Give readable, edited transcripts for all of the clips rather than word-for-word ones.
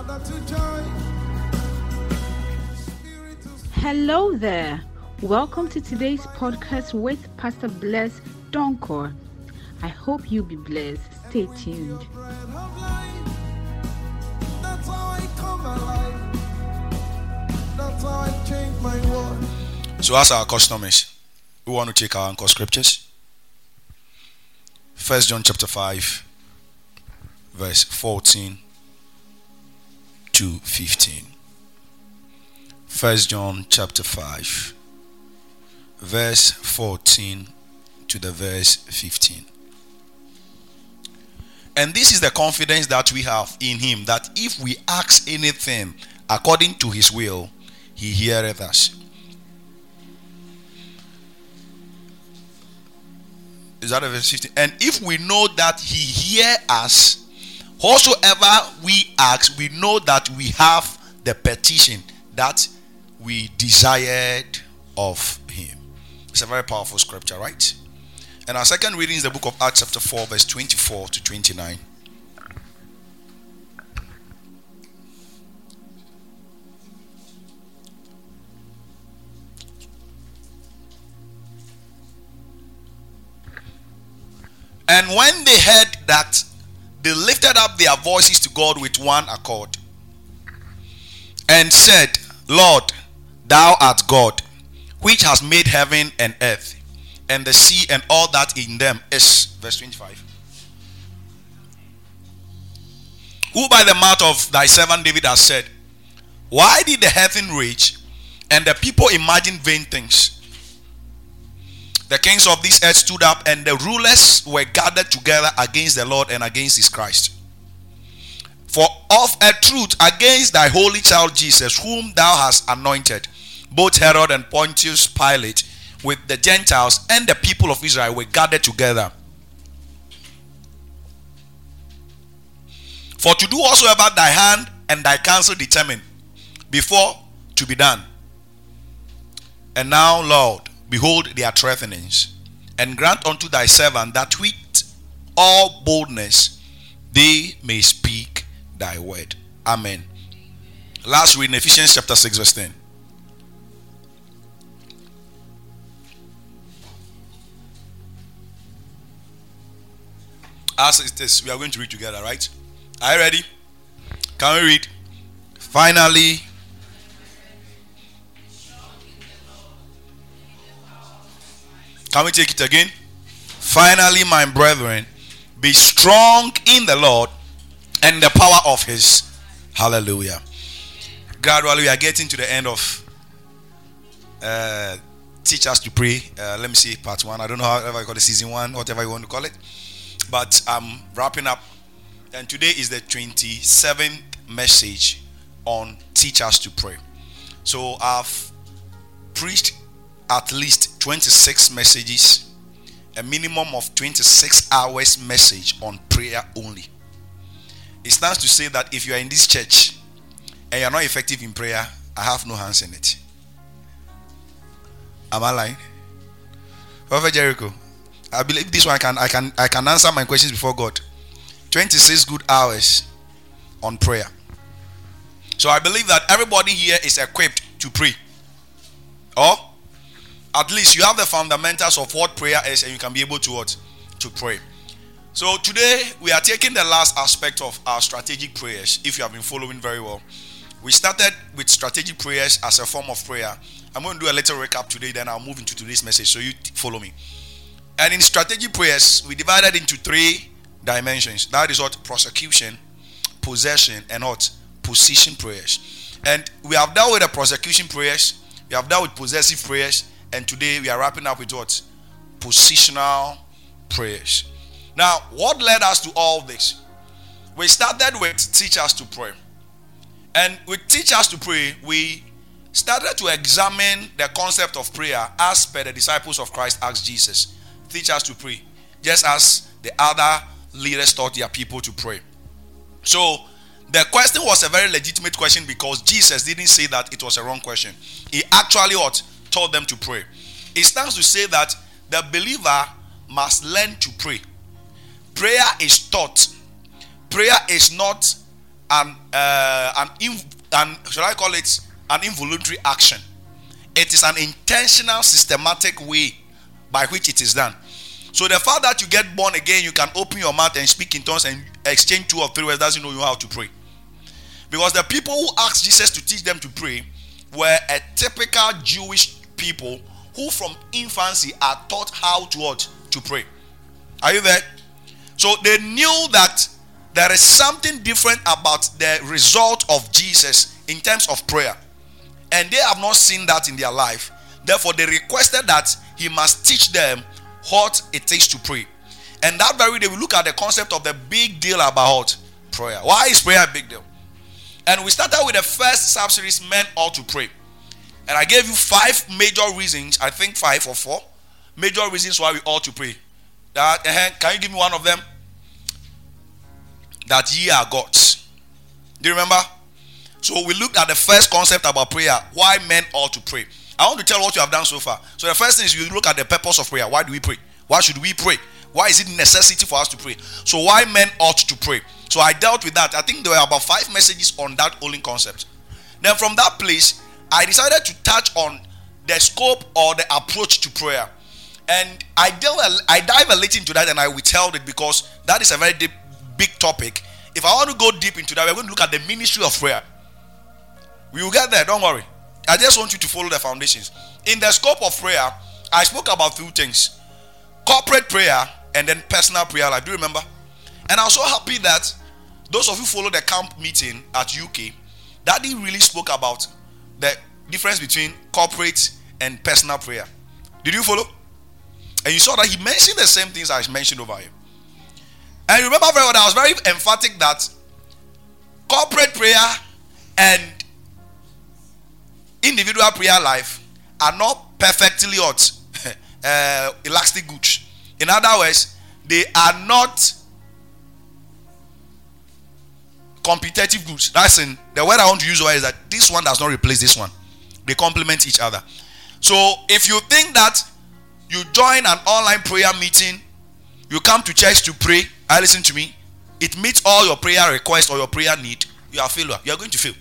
Hello there. Welcome to today's podcast with Pastor Bless Donkor. I hope you'll be blessed. Stay tuned. So as our custom is, we want to take our anchor scriptures. 1 John chapter 5, verse 14 to 15. 1 John chapter 5, verse 14 to the verse 15. And this is the confidence that we have in him, that if we ask anything according to his will, he heareth us. Is that verse 15? And if we know that he hear us, whatsoever we ask, we know that we have the petition that we desired of him. It's a very powerful scripture, right? And our second reading is the book of Acts chapter 4, verse 24 to 29. And when they heard that, they lifted up their voices to God with one accord and said, Lord, thou art God, which has made heaven and earth, and the sea and all that in them is. Verse 25. Who by the mouth of thy servant David has said, why did the heathen rage, and the people imagine vain things? The kings of this earth stood up, and the rulers were gathered together against the Lord and against his Christ. For of a truth against thy holy child Jesus, whom thou hast anointed, both Herod and Pontius Pilate with the Gentiles and the people of Israel were gathered together. For to do whatsoever thy hand and thy counsel determined before to be done. And now, Lord, behold their threatenings, and grant unto thy servant that with all boldness they may speak thy word. Amen. Last reading, Ephesians chapter 6, verse 10. As it is, we are going to read together, right? Are you ready? Can we read? Finally, can we take it again? Finally, my brethren, be strong in the Lord and the power of his. Hallelujah. Gradually, we are getting to the end of Teach Us to Pray. Let me see, part 1. I don't know how I call it, season 1, whatever you want to call it. But I'm wrapping up. And today is the 27th message on Teach Us to Pray. So I've preached at least 26 messages, a minimum of 26 hours message on prayer only. It stands to say that if you are in this church and you are not effective in prayer, I have no hands in it. Am I lying? Prophet Jericho, I believe this one I can answer my questions before God. 26 good hours on prayer. So I believe that everybody here is equipped to pray. Or at least you have the fundamentals of what prayer is, and you can be able to what? To pray. So today we are taking the last aspect of our strategic prayers. If you have been following very well, we started with strategic prayers as a form of prayer. I'm going to do a little recap today, then I'll move into today's message, so you follow me. And in strategic prayers, we divided into 3 dimensions. That is what? Prosecution, possession, and what? Position prayers. And we have dealt with the prosecution prayers, we have dealt with possessive prayers, and today we are wrapping up with what? Positional prayers. Now, what led us to all this? We started with Teach Us to Pray. And with Teach Us to Pray, we started to examine the concept of prayer as per the disciples of Christ asked Jesus, teach us to pray, just as the other leaders taught their people to pray. So the question was a very legitimate question, because Jesus didn't say that it was a wrong question. He actually what? Taught them to pray. It stands to say that the believer must learn to pray. Prayer is taught. Prayer is not should I call it an involuntary action. It is an intentional, systematic way by which it is done. So the fact that you get born again, you can open your mouth and speak in tongues and exchange 2 or 3 words, doesn't know you how to pray. Because the people who asked Jesus to teach them to pray were a typical Jewish people who from infancy are taught how to pray. Are you there? So they knew that there is something different about the result of Jesus in terms of prayer. And they have not seen that in their life. Therefore, they requested that he must teach them what it takes to pray. And that very day, we look at the concept of the big deal about prayer. Why is prayer a big deal? And we started with the first sub-series, Men Ought to Pray. And I gave you 5 major reasons, I think 5 or 4 major reasons why we ought to pray. Can you give me one of them? That ye are gods. Do you remember? So we looked at the first concept about prayer, why men ought to pray. I want to tell what you have done so far. So the first thing is you look at the purpose of prayer. Why do we pray? Why should we pray? Why is it necessity for us to pray? So why men ought to pray? So I dealt with that. I think there were about 5 messages on that only concept. Then from that place, I decided to touch on the scope or the approach to prayer. And I dive a little into that and I withheld it because that is a very deep, big topic. If I want to go deep into that, we're going to look at the ministry of prayer. We will get there, don't worry. I just want you to follow the foundations. In the scope of prayer, I spoke about 2 things. Corporate prayer and then personal prayer life. Do you remember? And I was so happy that those of you who follow the camp meeting at UK, Daddy really spoke about the difference between corporate and personal prayer. Did you follow? And you saw that he mentioned the same things I mentioned over here. And you remember very well, I was very emphatic that corporate prayer and individual prayer life are not perfectly elastic goods. In other words, they are not competitive goods. That's in the word I want to use is that this one does not replace this one. They complement each other. So if you think that you join an online prayer meeting, you come to church to pray, listen to me, it meets all your prayer requests or your prayer need, you are a failure. You are going to fail.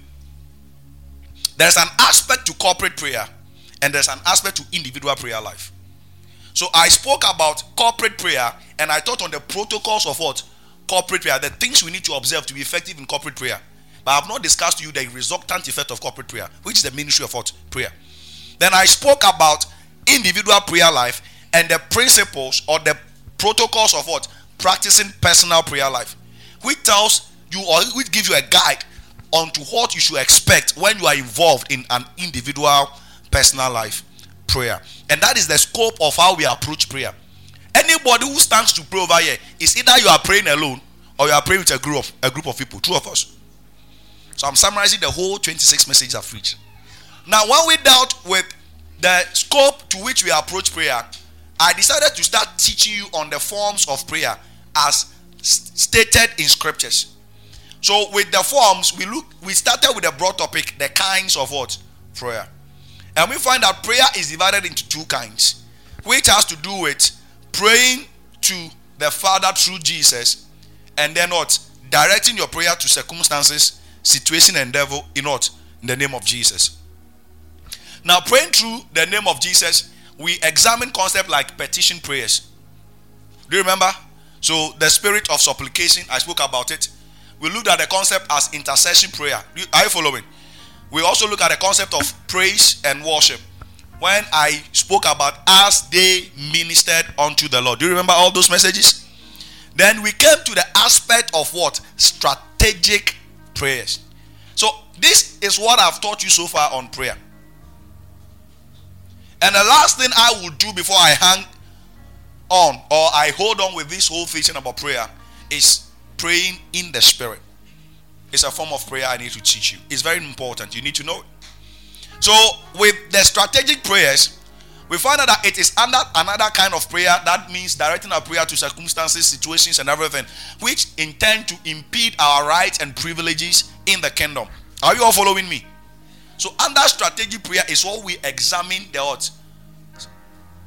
There's an aspect to corporate prayer and there's an aspect to individual prayer life. So I spoke about corporate prayer and I taught on the protocols of what? Corporate prayer, the things we need to observe to be effective in corporate prayer. But I have not discussed to you the resultant effect of corporate prayer, which is the ministry of what? Prayer. Then I spoke about individual prayer life and the principles or the protocols of what? Practicing personal prayer life, which tells you or which gives you a guide onto what you should expect when you are involved in an individual personal life prayer. And that is the scope of how we approach prayer. Anybody who stands to pray over here is either you are praying alone or you are praying with a group of people, 2 of us. So I'm summarizing the whole 26 messages I've preached. Now, when we dealt with the scope to which we approach prayer, I decided to start teaching you on the forms of prayer as stated in scriptures. So with the forms, we started with a broad topic, the kinds of what? Prayer. And we find that prayer is divided into 2 kinds, which has to do with praying to the Father through Jesus, and then what? Directing your prayer to circumstances, situation, and devil in what? In the name of Jesus. Now, praying through the name of Jesus, we examine concepts like petition prayers. Do you remember? So the spirit of supplication, I spoke about it. We looked at the concept as intercession prayer. Are you following? We also look at the concept of praise and worship when I spoke about as they ministered unto the Lord. Do you remember all those messages? Then we came to the aspect of what? Strategic prayers. So this is what I've taught you so far on prayer. And the last thing I will do before I hang on or I hold on with this whole teaching about prayer is praying in the spirit. It's a form of prayer I need to teach you. It's very important. You need to know it. So with the strategic prayers, we find out that it is under another kind of prayer. That means directing our prayer to circumstances, situations, and everything, which intend to impede our rights and privileges in the kingdom. Are you all following me? So under strategic prayer is what we examine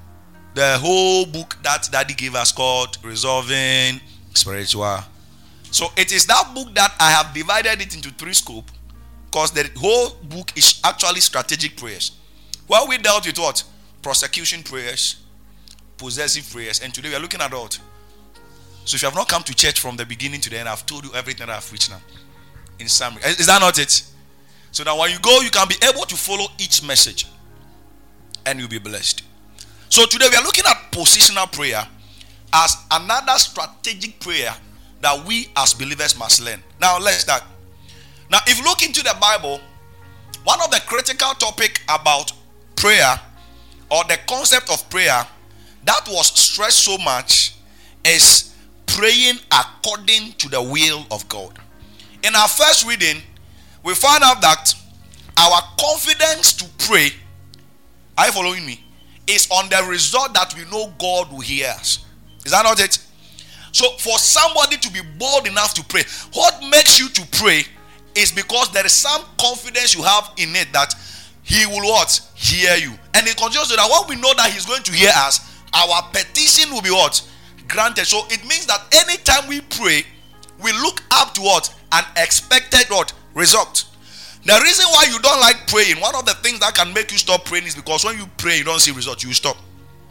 the whole book that Daddy gave us called Resolving Spiritual So it is that book that I have divided it into 3 scopes, because the whole book is actually strategic prayers. Well, we dealt with what? Prosecution prayers, possessive prayers, and today we are looking at what? So if you have not come to church from the beginning to the end, I've told you everything that I've preached now. In summary. Is that not it? So that when you go, you can be able to follow each message and you'll be blessed. So today we are looking at positional prayer as another strategic prayer that we as believers must learn. Now let's start. Now if you look into the Bible, one of the critical topic about prayer, or the concept of prayer that was stressed so much, is praying according to the will of God. In our first reading, we found out that our confidence to pray, are you following me, is on the result that we know God will hear us. Is that not it? So for somebody to be bold enough to pray, what makes you to pray is because there is some confidence you have in it that he will what? Hear you. And it continues to that when we know that he's going to hear us, our petition will be what? Granted. So it means that anytime we pray, we look up to what? An expected what? Result. The reason why you don't like praying, one of the things that can make you stop praying is because when you pray, you don't see results, you stop.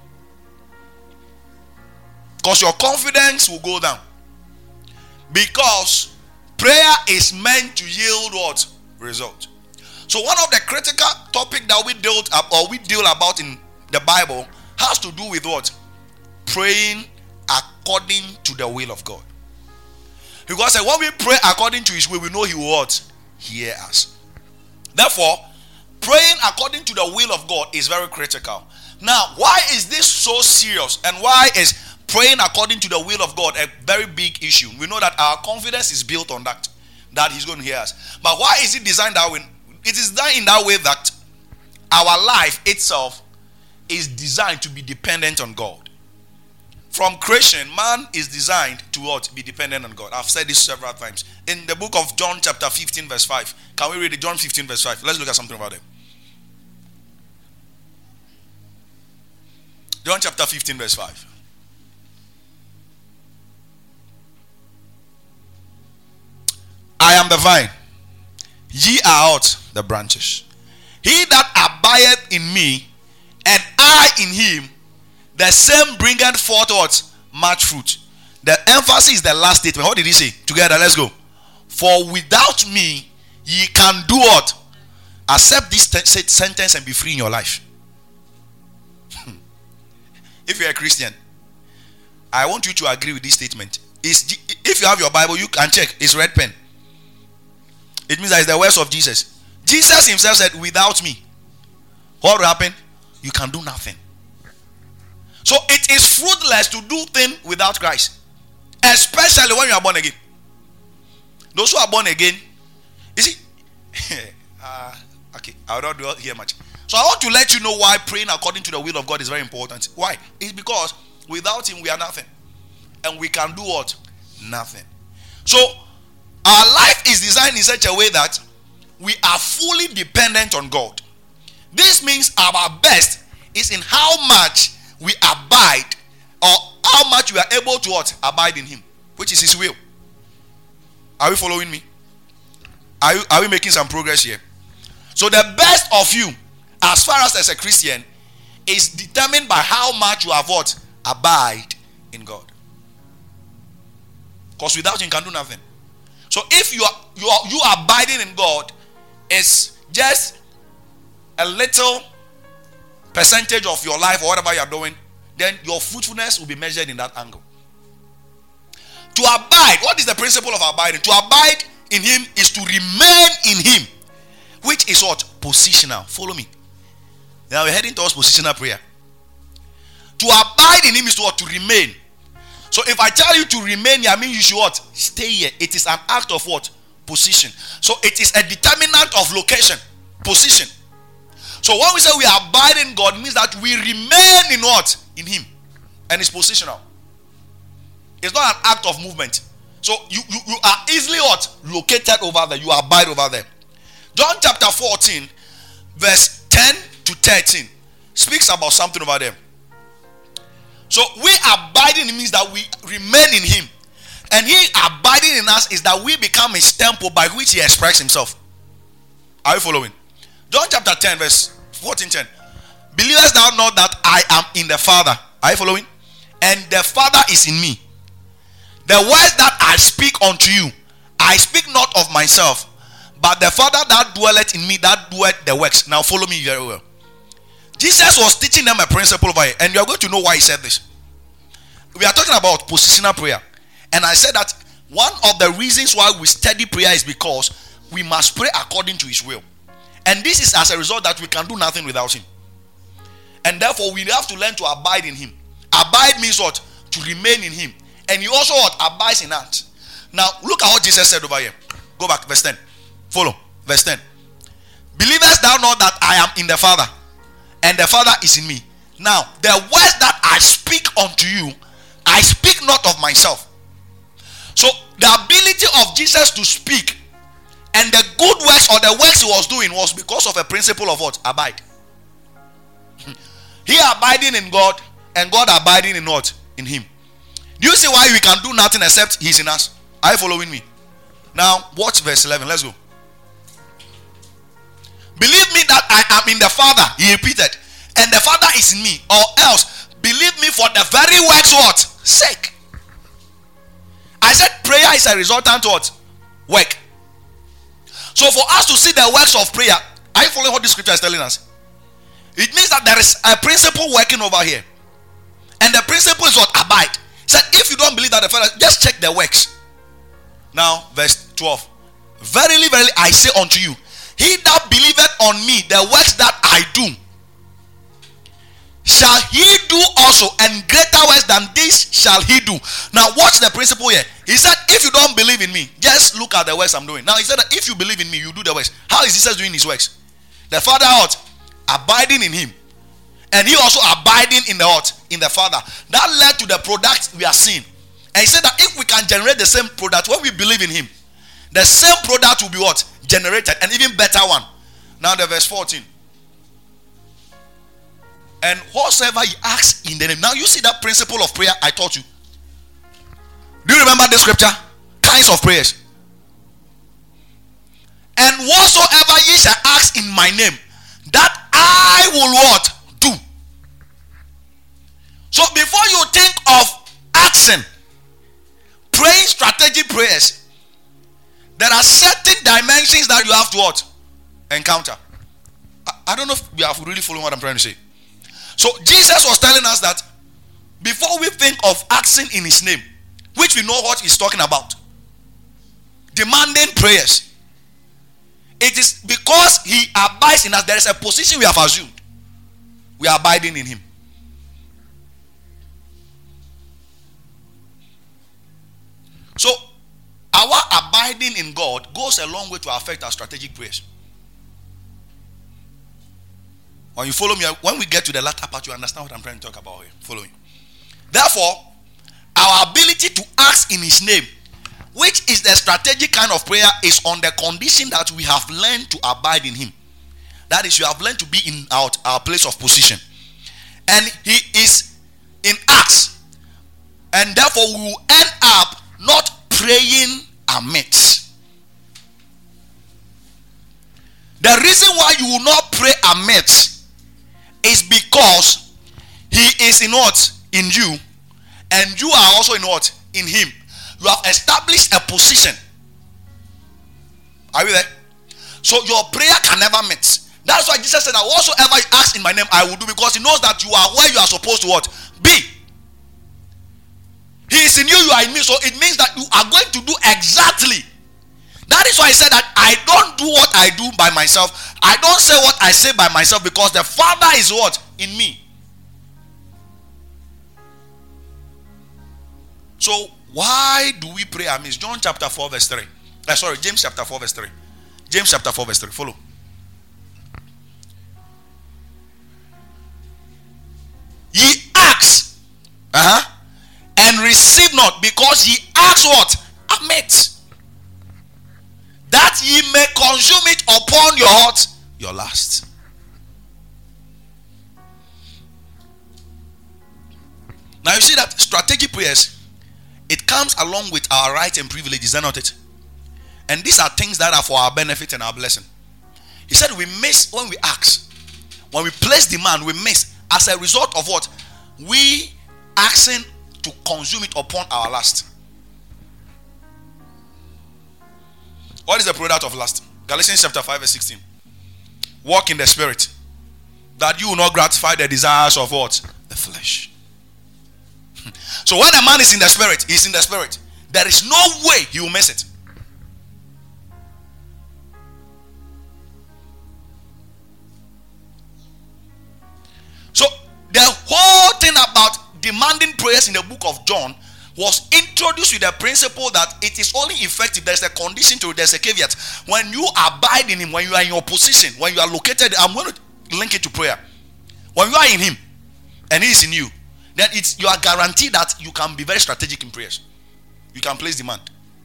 Because your confidence will go down. Because prayer is meant to yield what? Result. So one of the critical topic that we deal about in the Bible has to do with what? Praying according to the will of God. Because when we pray according to his will, we know he will what? Hear us. Therefore, praying according to the will of God is very critical. Now, why is this so serious? And why is praying according to the will of God a very big issue? We know that our confidence is built on that he's going to hear us. But why is it designed that way? It is designed in that way that our life itself is designed to be dependent on God. From creation, man is designed to what? Be dependent on God. I've said this several times. In the book of John chapter 15 verse 5. Can we read it? John 15 verse 5. Let's look at something about it. John chapter 15 verse 5. I am the vine. Ye are what? The branches. He that abideth in me, and I in him, the same bringeth forth what? Much fruit. The emphasis is the last statement. What did he say? Together, let's go. For without me, ye can do what? Accept this sentence and be free in your life. If you're a Christian, I want you to agree with this statement. If you have your Bible, you can check. It's red pen. It means that it's the words of Jesus. Jesus himself said, without me, what will happen? You can do nothing. So it is fruitless to do things without Christ. Especially when you are born again. Those who are born again, you see, okay, I will not do here much. So I want to let you know why praying according to the will of God is very important. Why? It's because without him we are nothing. And we can do what? Nothing. So our life is designed in such a way that we are fully dependent on God. This means our best is in how much we abide, or how much we are able to what? Abide in him, which is his will. Are we following me? Are we making some progress here? So the best of you, as far as a Christian, is determined by how much you have what? Abide in God. Because without him you can do nothing. So if you abiding in God is just a little percentage of your life or whatever you are doing, then your fruitfulness will be measured in that angle. To abide, what is the principle of abiding? To abide in him is to remain in him, which is what? Positional. Follow me. Now we're heading towards positional prayer. To abide in him is to what? To remain. So if I tell you to remain here, I mean you should what? Stay here. It is an act of what? Position. So it is a determinant of location. Position. So when we say we abide in God, it means that we remain in what? In him. And it's positional. It's not an act of movement. So you are easily what? Located over there. You abide over there. John chapter 14 verse 10 to 13 speaks about something over there. So we abiding means that we remain in him. And he abiding in us is that we become his temple by which he expresses himself. Are you following? John chapter 10 verse 14:10. Believest thou not that I am in the Father? Are you following? And the Father is in me. The words that I speak unto you, I speak not of myself, but the Father that dwelleth in me, that doeth the works. Now follow me very well. Jesus was teaching them a principle over here, and you are going to know why he said this. We are talking about positional prayer, and I said that one of the reasons why we study prayer is because we must pray according to his will, and this is as a result that we can do nothing without him, and therefore we have to learn to abide in him. Abide means what? To remain in him, and he also what? Abides in us. Now look at what Jesus said over here. Go back, verse 10. Follow, verse 10. Believest thou not that I am in the Father, and the Father is in me? Now the words that I speak unto you, I speak not of myself. So the ability of Jesus to speak and the good works or the works he was doing was because of a principle of what? Abide. He abiding in God and God abiding in what? In him. Do you see why we can do nothing except he's in us? Are you following me? Now watch verse 11. Let's go. Believe me that I am in the Father, he repeated, and the Father is in me, or else believe me for the very works what? Sake. I said prayer is a resultant what? Work. So for us to see the works of prayer, are you following what the scripture is telling us? It means that there is a principle working over here, and the principle is what? Abide. He said if you don't believe that the Father, just check the works. Now verse 12. Verily, verily, I say unto you, he that believeth on me, the works that I do, shall he do also, and greater works than this shall he do. Now watch the principle here. He said if you don't believe in me, just look at the works I'm doing. Now he said that if you believe in me, you do the works. How is Jesus doing his works? The Father out, abiding in him, and he also abiding in the what? In the Father. That led to the product we are seeing. And he said that if we can generate the same product when we believe in him, the same product will be what? Generated, and even better one. Now the verse 14. And whatsoever he asks in the name. Now you see that principle of prayer I taught you. Do you remember the scripture? Kinds of prayers. And whatsoever ye shall ask in my name, that I will what? Do. So before you think of asking, praying strategic prayers, there are certain dimensions that you have to what? Encounter. I don't know if you are really following what I'm trying to say. So Jesus was telling us that before we think of asking in his name, which we know what he's talking about, demanding prayers, it is because he abides in us. There is a position we have assumed. We are abiding in him. So our abiding in God goes a long way to affect our strategic prayers. When you follow me, when we get to the latter part, you understand what I'm trying to talk about here. Follow me. Therefore, our ability to ask in his name, which is the strategic kind of prayer, is on the condition that we have learned to abide in him. That is, you have learned to be in our place of position. And he is in us. And therefore, we will end up not praying amidst. The reason why you will not pray amidst is because he is in what? In you, and you are also in what? In him. You have established a position. Are you there? So your prayer can never meet. That's why Jesus said that whatsoever you ask in my name I will do, because he knows that you are where you are supposed to what? Be. He is in you, you are in me. So it means that you are going to do exactly. That is why he said that I don't do what I do by myself. I don't say what I say by myself, because the Father is what? In me. So why do we pray amiss? John chapter 4 verse 3. James chapter 4 verse 3. James chapter 4 verse 3. Follow. Ye ask and receive not, because ye ask what? Amiss, that ye may consume it upon your heart, your lust. Now you see that strategic prayers it comes along with our rights and privileges, is that not it? And these are things that are for our benefit and our blessing. He said we miss when we ask. When we place demand, we miss as a result of what? We asking to consume it upon our lust. What is the product of lust? Galatians chapter 5 verse 16. Walk in the spirit, that you will not gratify the desires of what? The flesh. So when a man is in the spirit, he's in the spirit. There is no way he will miss it. So the whole thing about demanding prayers in the book of John was introduced with the principle that it is only effective. There's a condition to it, there's a caveat. When you abide in him, when you are in your position, when you are located, I'm going to link it to prayer. When you are in him and he is in you, then you are guaranteed that you can be very strategic in prayers. You can place demand.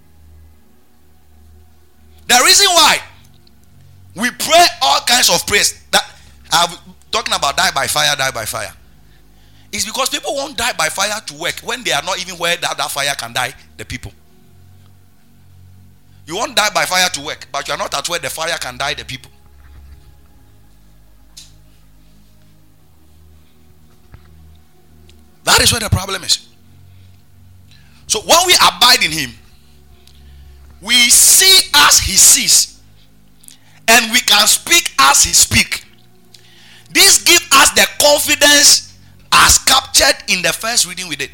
The reason why we pray all kinds of prayers that I'm talking about, die by fire, is because people won't die by fire to work when they are not even where that fire can die the people. You won't die by fire to work, but you are not at where the fire can die the people. That is where the problem is. So when we abide in him, we see as he sees, and we can speak as he speaks. This gives us the confidence as captured in the first reading we did.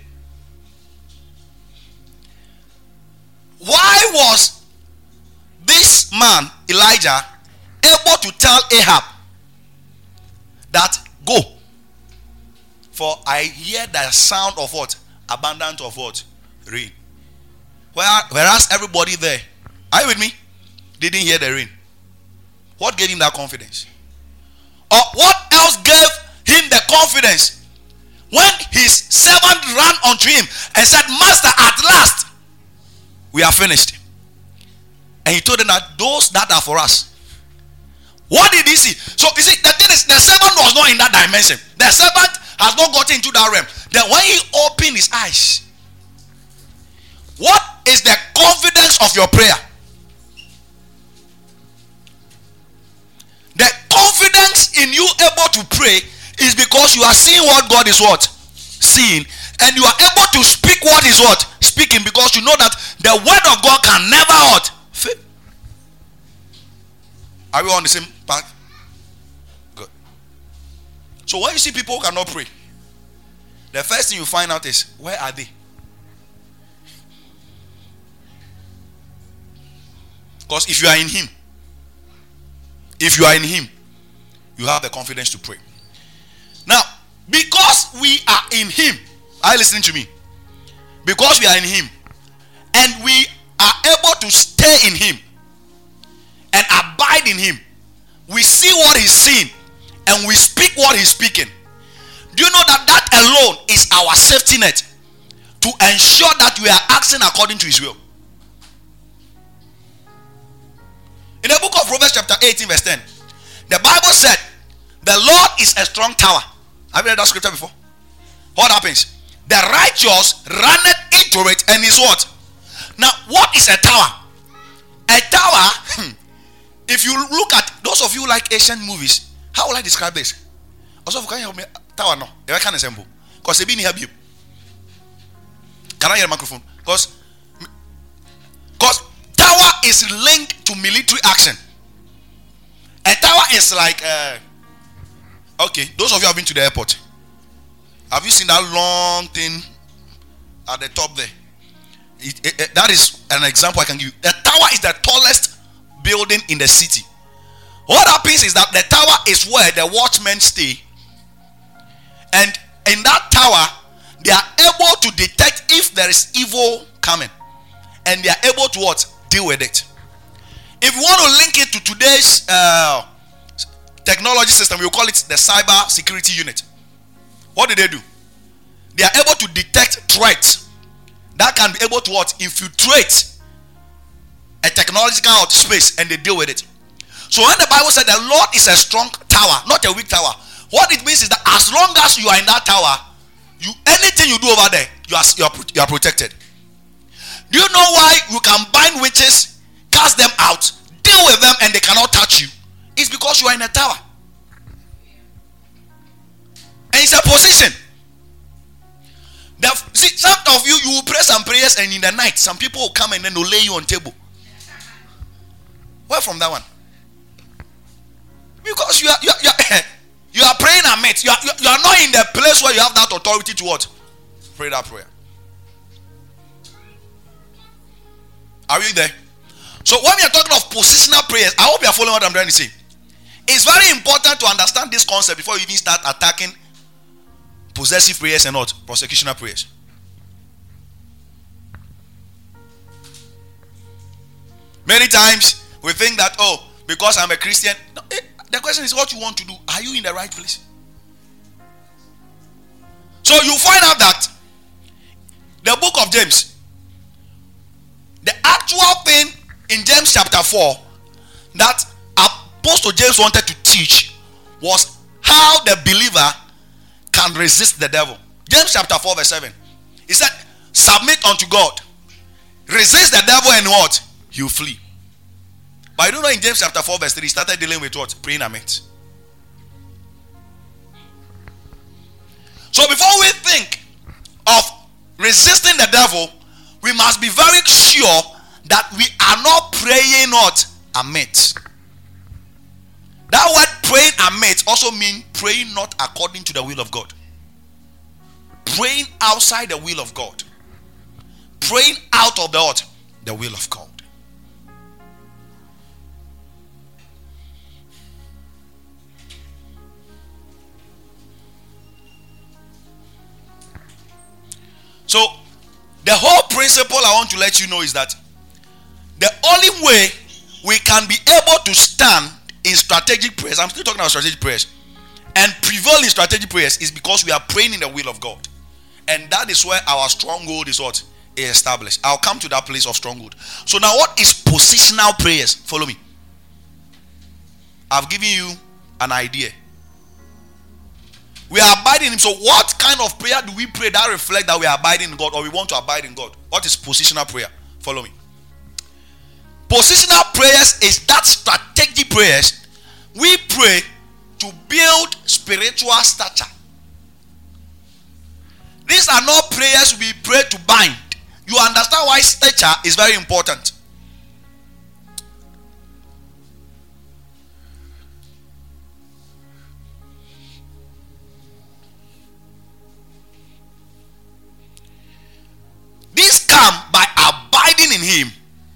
Why was this man, Elijah, able to tell Ahab that go? For I hear the sound of what? Abundance of what? Rain. Whereas everybody there, are you with me? Didn't hear the rain. What gave him that confidence? Or what else gave him the confidence? When his servant ran unto him and said, Master, at last we are finished. And he told them that those that are for us. What did he see? So you see, the thing is, the servant was not in that dimension. The servant has not gotten into that realm. Then when he opened his eyes, what is the confidence of your prayer? The confidence in you able to pray is because you are seeing what God is what? Seeing. And you are able to speak what is what? Speaking, because you know that the word of God can never what? Fail. Are we on the same path? Good. So when you see people who cannot pray, the first thing you find out is, where are they? Because if you are in him, you have the confidence to pray. Now, because we are in him, are you listening to me? Because we are in him, and we are able to stay in him and abide in him, we see what he's seeing and we speak what he's speaking. Do you know that that alone is our safety net to ensure that we are acting according to his will? In the book of Proverbs chapter 18 verse 10, the Bible said, the Lord is a strong tower. Have you read that scripture before? What happens? The righteous runneth into it and is what? Now, what is a tower? A tower, if you look at, those of you who like Asian movies, how will I describe this? Also, can you help me? Tower, no. If I can assemble. Because they help you. Can I hear the microphone? Because tower is linked to military action. A tower is like, okay, those of you have been to the airport. Have you seen that long thing at the top there? That is an example I can give you. The tower is the tallest building in the city. What happens is that the tower is where the watchmen stay. And in that tower, they are able to detect if there is evil coming. And they are able to what? Deal with it. If you want to link it to today's technology system, we will call it the cyber security unit. What do? They are able to detect threats that can be able to what? Infiltrate a technological space, and they deal with it. So when the Bible said the Lord is a strong tower, not a weak tower, what it means is that as long as you are in that tower, anything you do over there, you are protected. Do you know why you can bind witches, cast them out, deal with them, and they cannot touch you? It's because you are in a tower. And it's a position. See, some of you will pray some prayers, and in the night, some people will come and then they'll lay you on table. Where from that one? Because you are praying amidst. You are not in the place where you have that authority to what? Pray that prayer. Are you there? So when we are talking of positional prayers, I hope you are following what I'm trying to say. It's very important to understand this concept before you even start attacking possessive prayers and not prosecutional prayers. Many times we think that, oh, because I'm a Christian. No, the question is what you want to do. Are you in the right place? So you find out that the book of James, the actual thing in James chapter 4 that Apostle James wanted to teach was how the believer can resist the devil. James chapter 4 verse 7. He said, submit unto God. Resist the devil and what? You flee. But I don't know, in James chapter 4 verse 3, he started dealing with what? Praying amidst. So before we think of resisting the devil, we must be very sure that we are not praying not amidst. That word praying amidst also means praying not according to the will of God. Praying outside the will of God. Praying out of the what? The will of God. So, the whole principle I want to let you know is that the only way we can be able to stand in strategic prayers, I'm still talking about strategic prayers, and prevail in strategic prayers is because we are praying in the will of God. And that is where our stronghold is what? Is established. I'll come to that place of stronghold. So now what is positional prayers? Follow me. I've given you an idea. We are abiding in Him. So what kind of prayer do we pray that reflect that we are abiding in God, or we want to abide in God? What is positional prayer? Follow me. Positional prayers is that strategic prayers we pray to build spiritual stature. These are not prayers we pray to bind. You understand why stature is very important. These come by abiding in Him.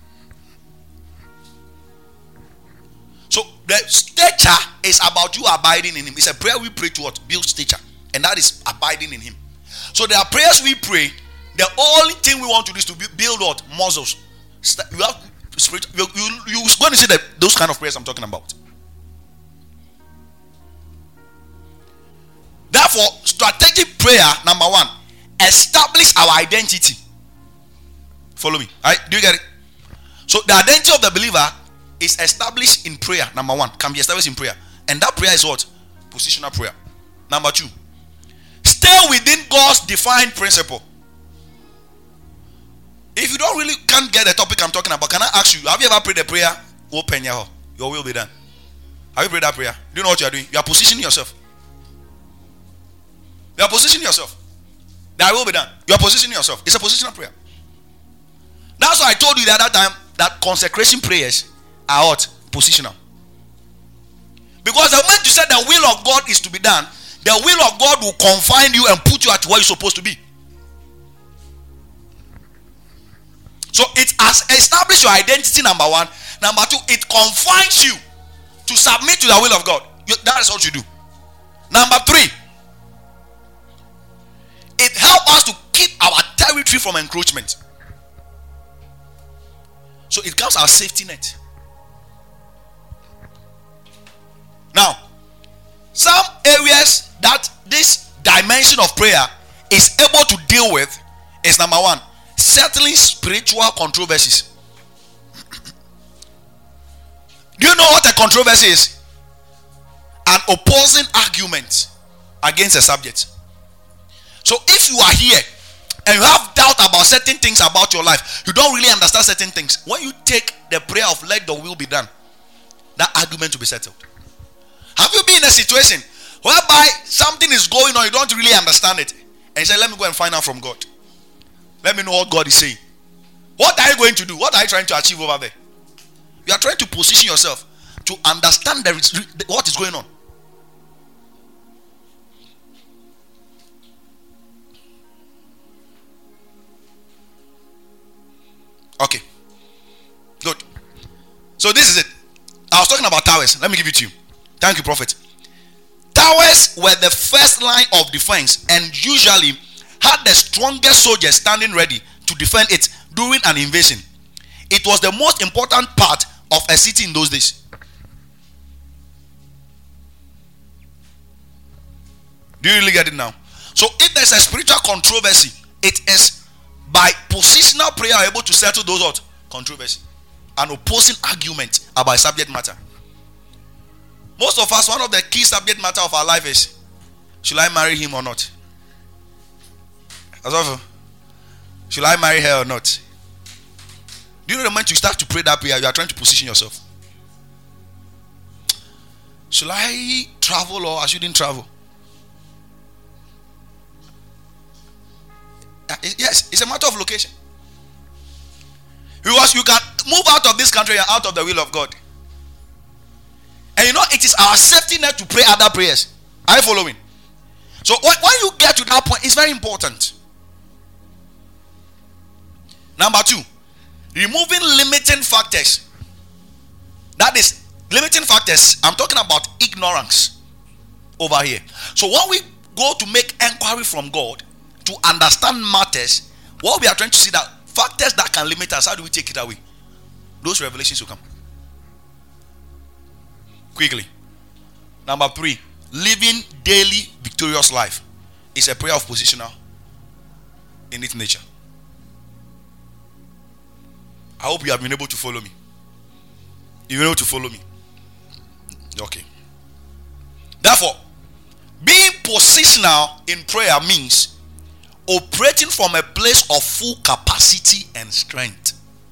So the stature is about you abiding in Him. It's a prayer we pray to what? Build stature. And that is abiding in Him. So there are prayers we pray. The only thing we want to do is to build what? Muscles. You have spirit. You're going to see those kind of prayers I'm talking about. Therefore, strategic prayer, number one, establish our identity. Follow me. All right? Do you get it? So the identity of the believer is established in prayer. Number one, can be established in prayer. And that prayer is what? Positional prayer. Number two, stay within God's defined principle. If you don't really can't get the topic I'm talking about, can I ask you, have you ever prayed a prayer? Open your will be done. Have you prayed that prayer? Do you know what you are doing? You are positioning yourself. You are positioning yourself. That will be done. You are positioning yourself. It's a positional prayer. That's why I told you the other time that consecration prayers are what? Positional. Because the moment you said the will of God is to be done, the will of God will confine you and put you at where you're supposed to be. So it has established your identity, number one. Number two, it confines you to submit to the will of God. That is what you do. Number three, it helps us to keep our territory from encroachment. So it becomes our safety net. Now, some areas that this dimension of prayer is able to deal with is number one, settling spiritual controversies. Do you know what a controversy is? An opposing argument against a subject. So if you are here and you have doubt about certain things about your life, you don't really understand certain things, when you take the prayer of let the will be done, that argument will be settled. Have you been in a situation whereby something is going on, you don't really understand it, and you say, let me go and find out from God, let me know what God is saying? What are you going to do? What are you trying to achieve over there? You are trying to position yourself to understand what is going on. Okay, good. So this is it. I was talking about towers. Let me give it to you. Thank you, Prophet. Towers were the first line of defense and usually had the strongest soldiers standing ready to defend it during an invasion. It was the most important part of a city in those days. Do you really get it now? So if there's a spiritual controversy, it is by positional prayer able to settle those what? Controversy. An opposing argument about a subject matter. Most of us, one of the key subject matter of our life is, should I marry him or not? Should I marry her or not? Do you know the moment you start to pray that prayer, you are trying to position yourself? Should I travel or I shouldn't travel? Yes, it's a matter of location. Because you can move out of this country and out of the will of God. And you know, it is our safety net to pray other prayers. Are you following? So when you get to that point, it's very important. Number 2, removing limiting factors. That is, limiting factors, I'm talking about ignorance over here. So when we go to make inquiry from God to understand matters, what we are trying to see, that factors that can limit us, how do we take it away? Those revelations will come. Quickly. Number 3, living daily victorious life is a prayer of positional in its nature. I hope you have been able to follow me. You've been able to follow me. Okay. Therefore, being positional in prayer means operating from a place of full capacity and strength.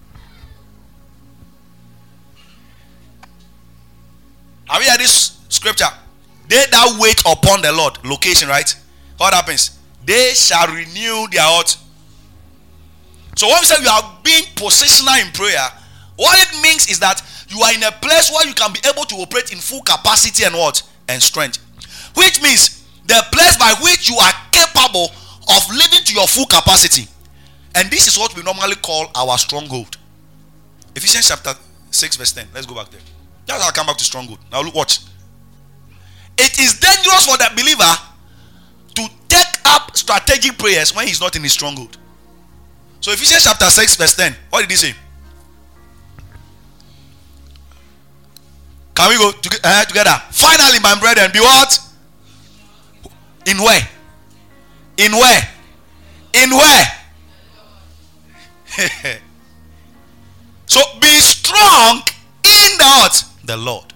Have you heard this scripture? They that wait upon the Lord. Location, right? What happens? They shall renew their heart. So when we say you are being positional in prayer, what it means is that you are in a place where you can be able to operate in full capacity and what? And strength. Which means the place by which you are capable of living to your full capacity. And this is what we normally call our stronghold. Ephesians chapter 6 verse 10. Let's go back there. Just I'll come back to stronghold. Now look, watch. It is dangerous for the believer to take up strategic prayers when he's not in his stronghold. So Ephesians chapter 6 verse 10. What did he say? Can we go together? Finally, my brethren, be what? In where? In where? In where? So be strong in the what? The Lord.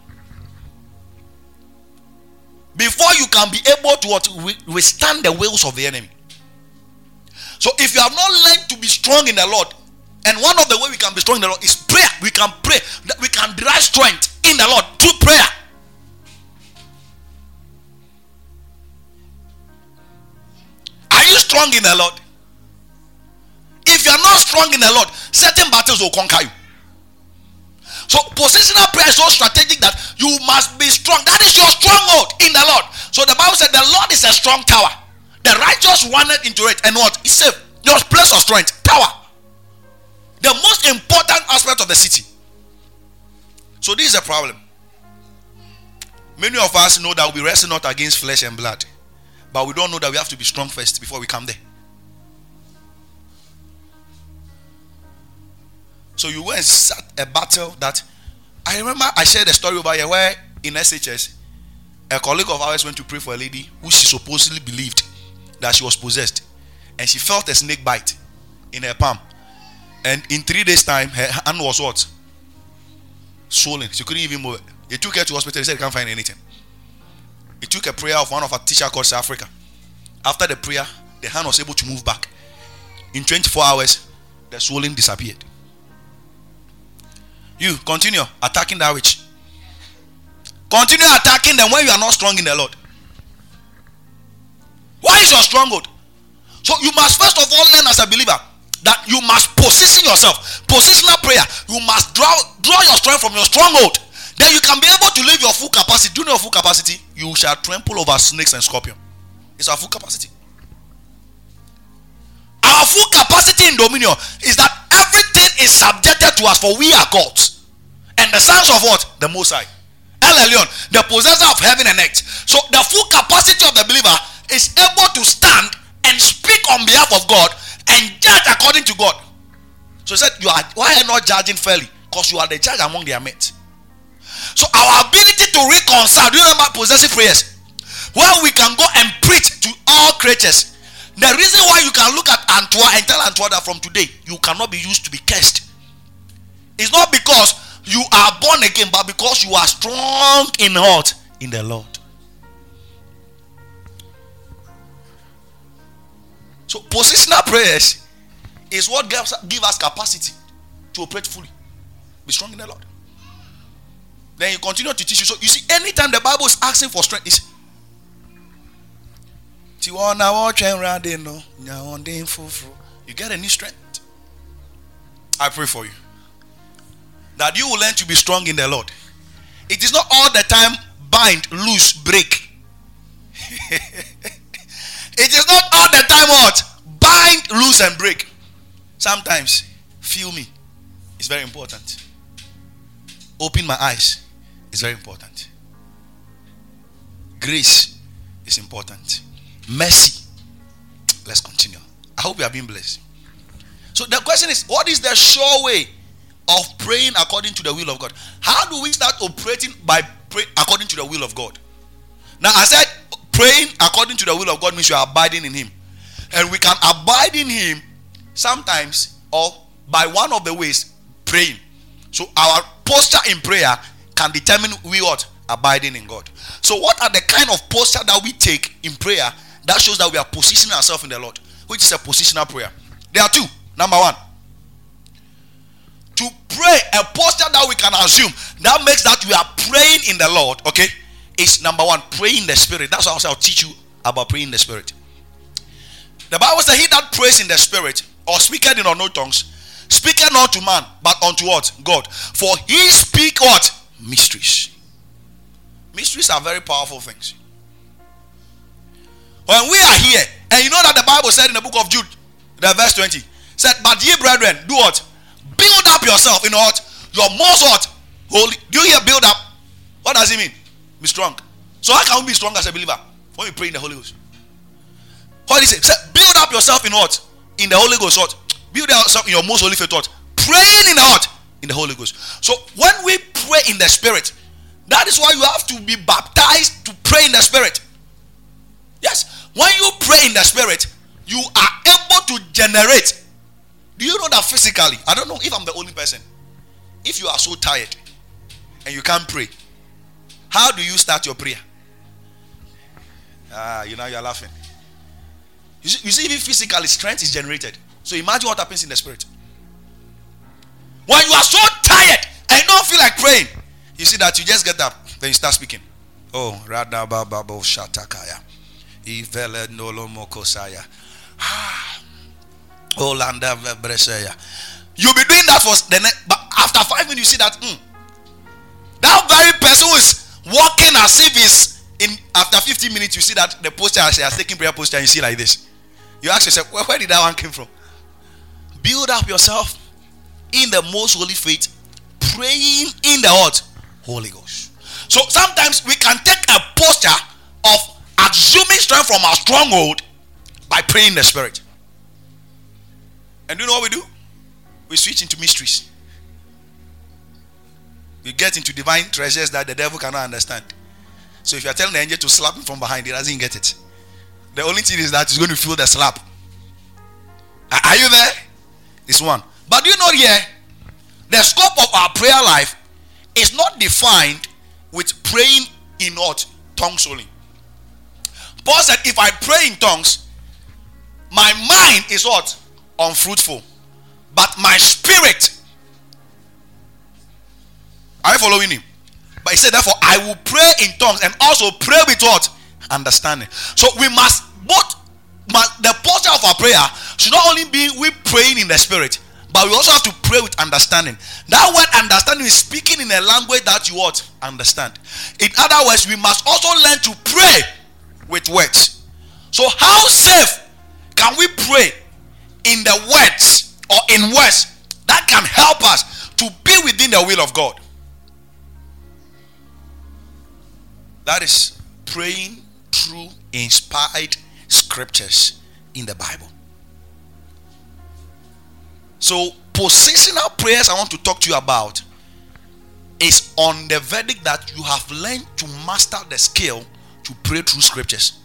Before you can be able to what? Withstand the wills of the enemy. So if you have not learned to be strong in the Lord, and one of the way we can be strong in the Lord is prayer. We can pray. We can derive strength in the Lord through prayer. Are you strong in the Lord? If you are not strong in the Lord, certain battles will conquer you. So positional prayer is so strategic that you must be strong. That is your stronghold in the Lord. So the Bible said the Lord is a strong tower. The righteous runneth into it and what? It's safe. Your place of strength, tower. The most important aspect of the city. So this is a problem. Many of us know that we wrestle not against flesh and blood, but we don't know that we have to be strong first before we come there. So you went and sat a battle that I remember I shared a story over here where in SHS a colleague of ours went to pray for a lady who she supposedly believed that she was possessed, and she felt a snake bite in her palm, and in 3 days time her hand was what? Swollen. She couldn't even move it. They took her to hospital. They said they can't find anything. It took a prayer of one of our teacher called South Africa. After the prayer, the hand was able to move back. in 24 hours, the swelling disappeared. You continue attacking that witch. Continue attacking them when you are not strong in the Lord. Why is your stronghold? So you must first of all learn as a believer that you must position yourself. Positional prayer. You must draw your strength from your stronghold. Then you can be able to live your full capacity. Do you know your full capacity? You shall trample over snakes and scorpions. It's our full capacity. Our full capacity in dominion is that everything is subjected to us, for we are gods. And the sons of what? The Most High. El Elyon, the possessor of heaven and earth. So the full capacity of the believer is able to stand and speak on behalf of God and judge according to God. So he said, why are you not judging fairly? Because you are the judge among their mates. So our ability to reconcile, do you remember possessive prayers? Where we can go and preach to all creatures. The reason why you can look at Antoine and tell Antoine that from today you cannot be used to be cursed, it's not because you are born again, but because you are strong in what? In the Lord. So positional prayers is what gives us capacity to operate fully. Be strong in the Lord. Then you continue to teach you. So you see, anytime the Bible is asking for strength, is you get a new strength. I pray for you that you will learn to be strong in the Lord. It is not all the time bind, loose, break. It is not all the time what? Bind, loose, and break. Sometimes, feel me. It's very important. Open my eyes. It's very important. Grace is important. Mercy. Let's continue. I hope you have been blessed. So the question is, what is the sure way of praying according to the will of God? How do we start operating by praying according to the will of God? Now I said praying according to the will of God means you are abiding in Him. And we can abide in Him sometimes or by one of the ways, praying. So our posture in prayer can determine we what? Abiding in God. So what are the kind of posture that we take in prayer that shows that we are positioning ourselves in the Lord? Which is a positional prayer. There are two. Number one, to pray, a posture that we can assume that makes that we are praying in the Lord, okay, is number one, pray in the Spirit. That's why I'll teach you about praying in the Spirit. The Bible says, he that prays in the Spirit or speaketh in unknown tongues speaketh not to man but unto what? God. For he speak what? Mysteries. Mysteries are very powerful things. When we are here, and you know that the Bible said in the book of Jude, the verse 20, said, but ye brethren, do what? Build up yourself in what? Your most what? Holy. Do you hear build up? What does it mean? Be strong. So how can we be strong as a believer? When we pray in the Holy Ghost. What is it? Say, build up yourself in what? In the Holy Ghost. What? Build yourself in your most holy faith. What? Praying in the what? In the Holy Ghost. So when we pray in the Spirit, that is why you have to be baptized to pray in the Spirit. Yes. When you pray in the Spirit, you are able to generate. Do you know that physically? I don't know if I'm the only person. If you are so tired and you can't pray, how do you start your prayer? You know you're laughing. You see, even physically, strength is generated. So imagine what happens in the Spirit. When you are so tired and you don't feel like praying, you see that you just get up, then you start speaking. Oh, Radababo Shatakaya. Ivele Nolomokosaya. Oh, Landa Bresaya. You'll be doing that for the next, but after 5 minutes, you see that that very person who is walking as if he's in, after 15 minutes, you see that the posture has taken prayer posture, and you see like this. You ask yourself, where did that one come from? Build up yourself in the most holy faith, praying in the what? Holy Ghost. So sometimes we can take a posture of assuming strength from our stronghold by praying in the Spirit. And do you know what we do? We switch into mysteries. We get into divine treasures that the devil cannot understand. So if you are telling the angel to slap him from behind, he doesn't get it. The only thing is that he's going to feel the slap. Are you there? It's one. But do you know here, the scope of our prayer life is not defined with praying in what? Tongues only. Paul said, if I pray in tongues, my mind is what? unfruitful, but my spirit. Are you following him? But he said, therefore, I will pray in tongues and also pray with what? Understanding. So we must the posture of our prayer should not only be we praying in the spirit, but we also have to pray with understanding. That word understanding is speaking in a language that you what? Understand. In other words, we must also learn to pray with words. So how safe can we pray in the words or in words that can help us to be within the will of God? That is praying through inspired scriptures in the Bible. So positional prayers I want to talk to you about is on the verdict that you have learned to master the skill to pray through scriptures.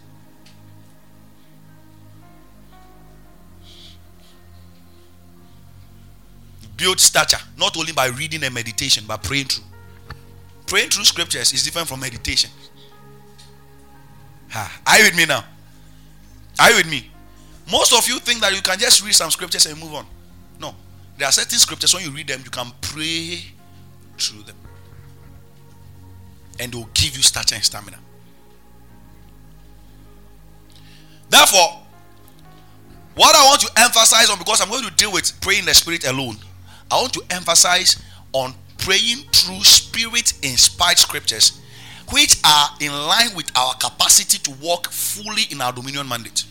Build stature not only by reading and meditation, but praying through. Praying through scriptures is different from meditation. Are you with me now? Are you with me? Most of you think that you can just read some scriptures and move on. No. There are certain scriptures, when you read them, you can pray through them. And they will give you stature and stamina. Therefore, what I want to emphasize on, because I'm going to deal with praying in the spirit alone, I want to emphasize on praying through spirit-inspired scriptures, which are in line with our capacity to walk fully in our dominion mandate.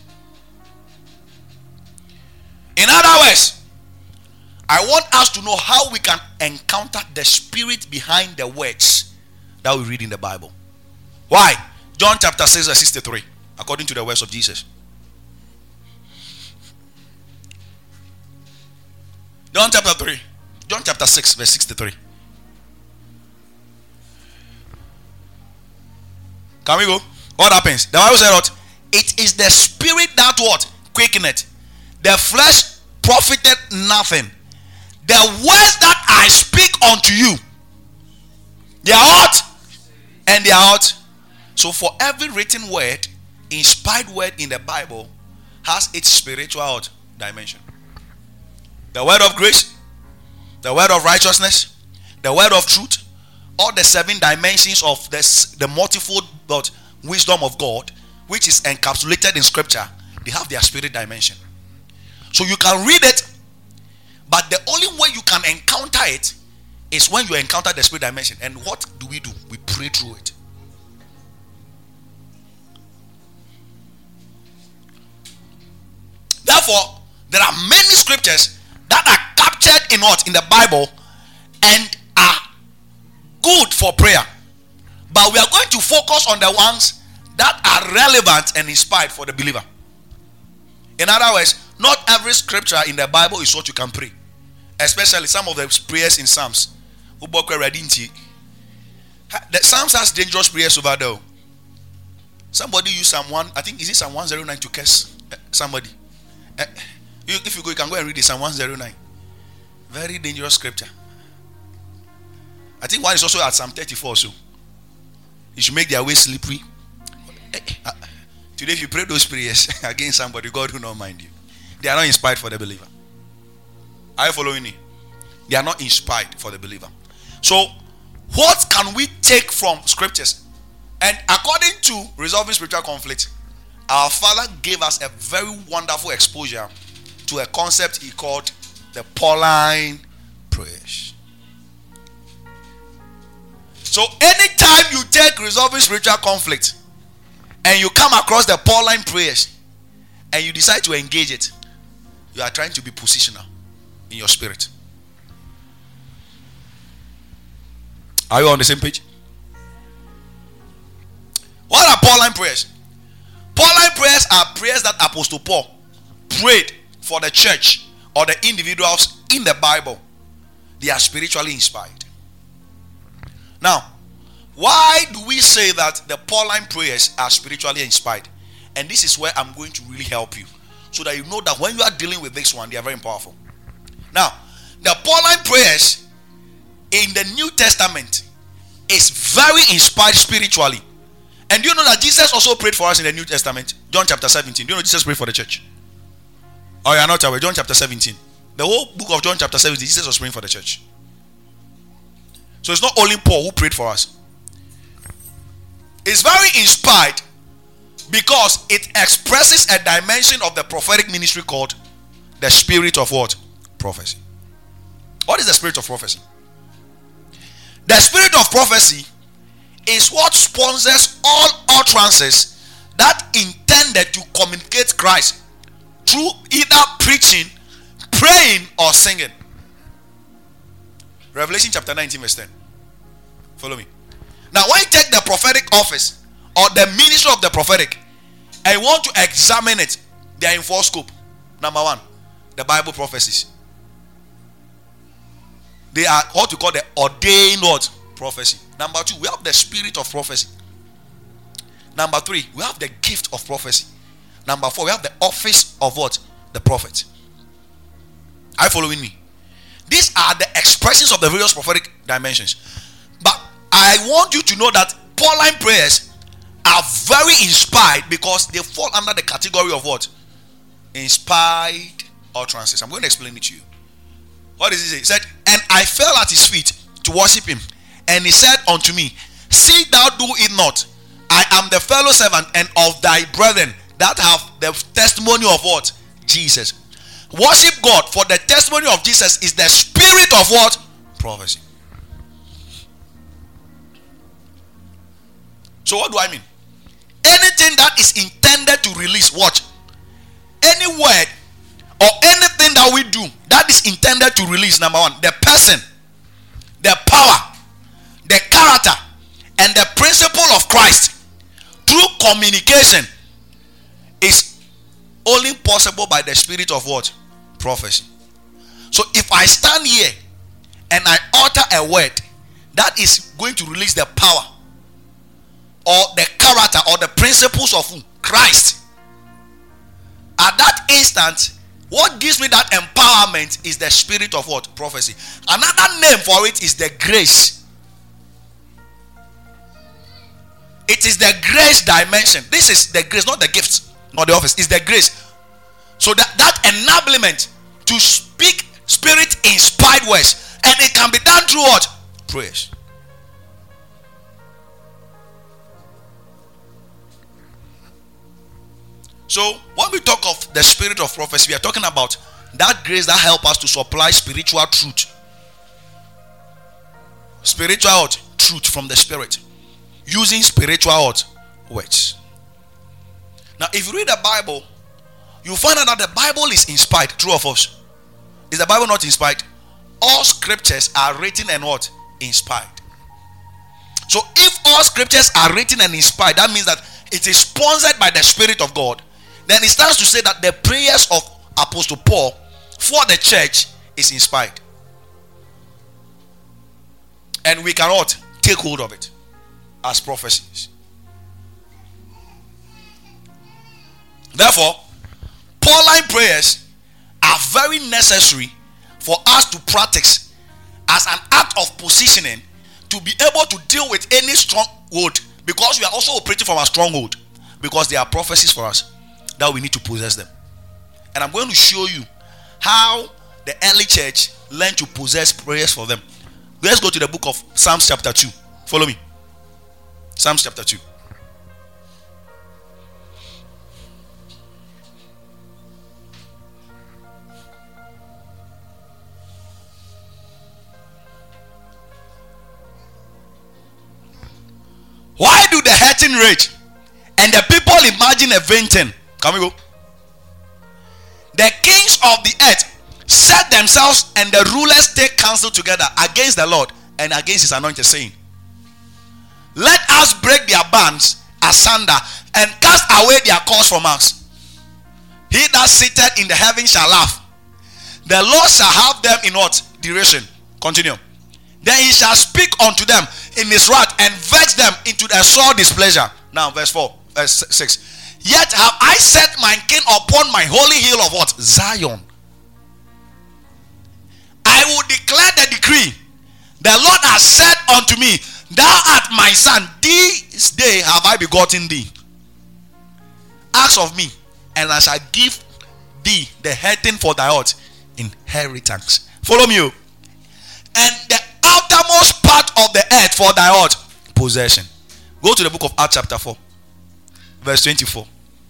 In other words, I want us to know how we can encounter the spirit behind the words that we read in the Bible. Why? John chapter 6 verse 63, according to the words of Jesus. John chapter 6 verse 63. Can we go? What happens? The Bible said what? It is the spirit that what? Quickeneth. The flesh profited nothing. The words that I speak unto you, they are what? And they are what? So for every written word, inspired word in the Bible has its spiritual dimension. The word of grace, the word of righteousness, the word of truth, all the 7 dimensions of the multifold wisdom of God, which is encapsulated in scripture, they have their spirit dimension. So you can read it, but the only way you can encounter it is when you encounter the spirit dimension. And what do? We pray through it. Therefore, there are many scriptures that are captured in what? In the Bible, and are good for prayer. But we are going to focus on the ones that are relevant and inspired for the believer. In other words, not every scripture in the Bible is what you can pray. Especially some of the prayers in Psalms. The Psalms has dangerous prayers over there. Somebody used Psalm 1, I think, is it Psalm 109 to curse somebody? If you go, you can go and read the Psalm 109. Very dangerous scripture. I think one is also at Psalm 34 also. You should make their way slippery. Today, if you pray those prayers against somebody, God will not mind you. They are not inspired for the believer. Are you following me? They are not inspired for the believer. So, what can we take from scriptures? And according to Resolving Spiritual Conflict, our Father gave us a very wonderful exposure to a concept he called the Pauline prayers. So anytime you take Resolving Spiritual Conflict and you come across the Pauline prayers and you decide to engage it, you are trying to be positional in your spirit. Are you on the same page? What are Pauline prayers? Pauline prayers are prayers that Apostle Paul prayed for the church or the individuals in the Bible. They are spiritually inspired. Now, why do we say that the Pauline prayers are spiritually inspired? And this is where I'm going to really help you, so that you know that when you are dealing with this one, they are very powerful. Now, the Pauline prayers in the New Testament is very inspired spiritually. And do you know that Jesus also prayed for us in the New Testament? John chapter 17. Do you know Jesus prayed for the church? Oh, you are not aware. John chapter 17. The whole book of John chapter 17, Jesus was praying for the church. So it's not only Paul who prayed for us. It's very inspired because it expresses a dimension of the prophetic ministry called the spirit of what? Prophecy. What is the spirit of prophecy? The spirit of prophecy is what sponsors all utterances that intended to communicate Christ through either preaching, praying, or singing. Revelation chapter 19 verse 10. Follow me. Now when you take the prophetic office or the ministry of the prophetic and you want to examine it, they are in four scope. Number one, the Bible prophecies. They are what we call the ordained what? Prophecy. Number two, we have the spirit of prophecy. Number three, we have the gift of prophecy. Number four, we have the office of what? The prophet. Are you following me? These are the expressions of the various prophetic dimensions. But I want you to know that Pauline prayers are very inspired because they fall under the category of what? Inspired utterances. I'm going to explain it to you. What does he say? He said, and I fell at his feet to worship him. And he said unto me, see thou do it not. I am the fellow servant and of thy brethren that have the testimony of what? Jesus. Worship God, for the testimony of Jesus is the spirit of what? Prophecy. So what do I mean? Anything that is intended to release, watch. Any word or anything that we do that is intended to release, number one, the person, the power, the character, and the principle of Christ through communication is only possible by the spirit of what? Prophecy. So if I stand here and I utter a word that is going to release the power or the character or the principles of who? Christ, at that instant, what gives me that empowerment is the spirit of what? Prophecy. Another name for it is the grace. It is the grace dimension. This is the grace, not the gift, not the office. It's the grace. So that enablement to speak spirit inspired words, and it can be done through what? Prayers. So when we talk of the spirit of prophecy, we are talking about that grace that helps us to supply spiritual truth. Spiritual truth from the spirit, using spiritual words. Now if you read the Bible, you find out that the Bible is inspired. True or false? Is the Bible not inspired? All scriptures are written and what? Inspired. So if all scriptures are written and inspired, that means that it is sponsored by the Spirit of God. Then it stands to say that the prayers of Apostle Paul for the church is inspired. And we cannot take hold of it as prophecies. Therefore, Pauline prayers are very necessary for us to practice as an act of positioning to be able to deal with any stronghold, because we are also operating from a stronghold, because there are prophecies for us that we need to possess them. And I'm going to show you how the early church learned to possess prayers for them. Let's go to the book of Psalms chapter 2. Follow me. Psalms chapter 2. Why do the hurting rage and the people imagine a vain thing? Can we go? The kings of the earth set themselves, and the rulers take counsel together against the Lord and against his anointed, saying, let us break their bands asunder and cast away their cords from us. He that sitteth in the heaven shall laugh. The Lord shall have them in what? Derision. Continue. Then he shall speak unto them in his wrath and vex them into their sore displeasure. Now verse 6. Yet have I set my king upon my holy hill of what? Zion. I will declare the decree. The Lord has said unto me, thou art my son, this day have I begotten thee. Ask of me, and I shall give thee the hurting for thy what? Inheritance. Follow me. And the outermost part of the earth for thy what? Possession. Go to the book of Acts chapter 4, verse 24.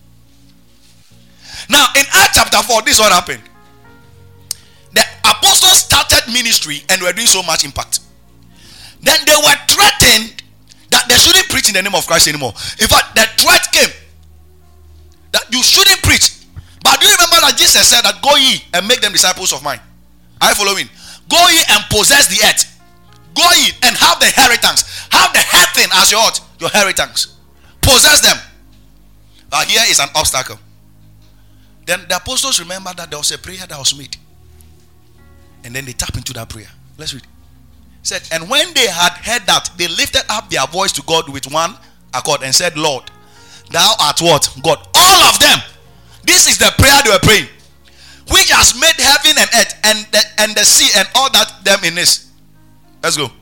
Now in Acts chapter 4, this is what happened. The apostles started ministry and were doing so much impact. Then they were threatened that they shouldn't preach in the name of Christ anymore. In fact, the threat came that you shouldn't preach. But do you remember that Jesus said that go ye and make them disciples of mine? Are you following? Go ye and possess the earth. Go ye and have the inheritance. Have the head thing as your what? Your inheritance. Possess them. Here is an obstacle. Then the apostles remembered that there was a prayer that was made. And then they tap into that prayer. Let's read. It said, and when they had heard that, they lifted up their voice to God with one accord and said, Lord, thou art what? God. All of them. This is the prayer they were praying. Which has made heaven and earth and the sea and all that them in is. Let's go.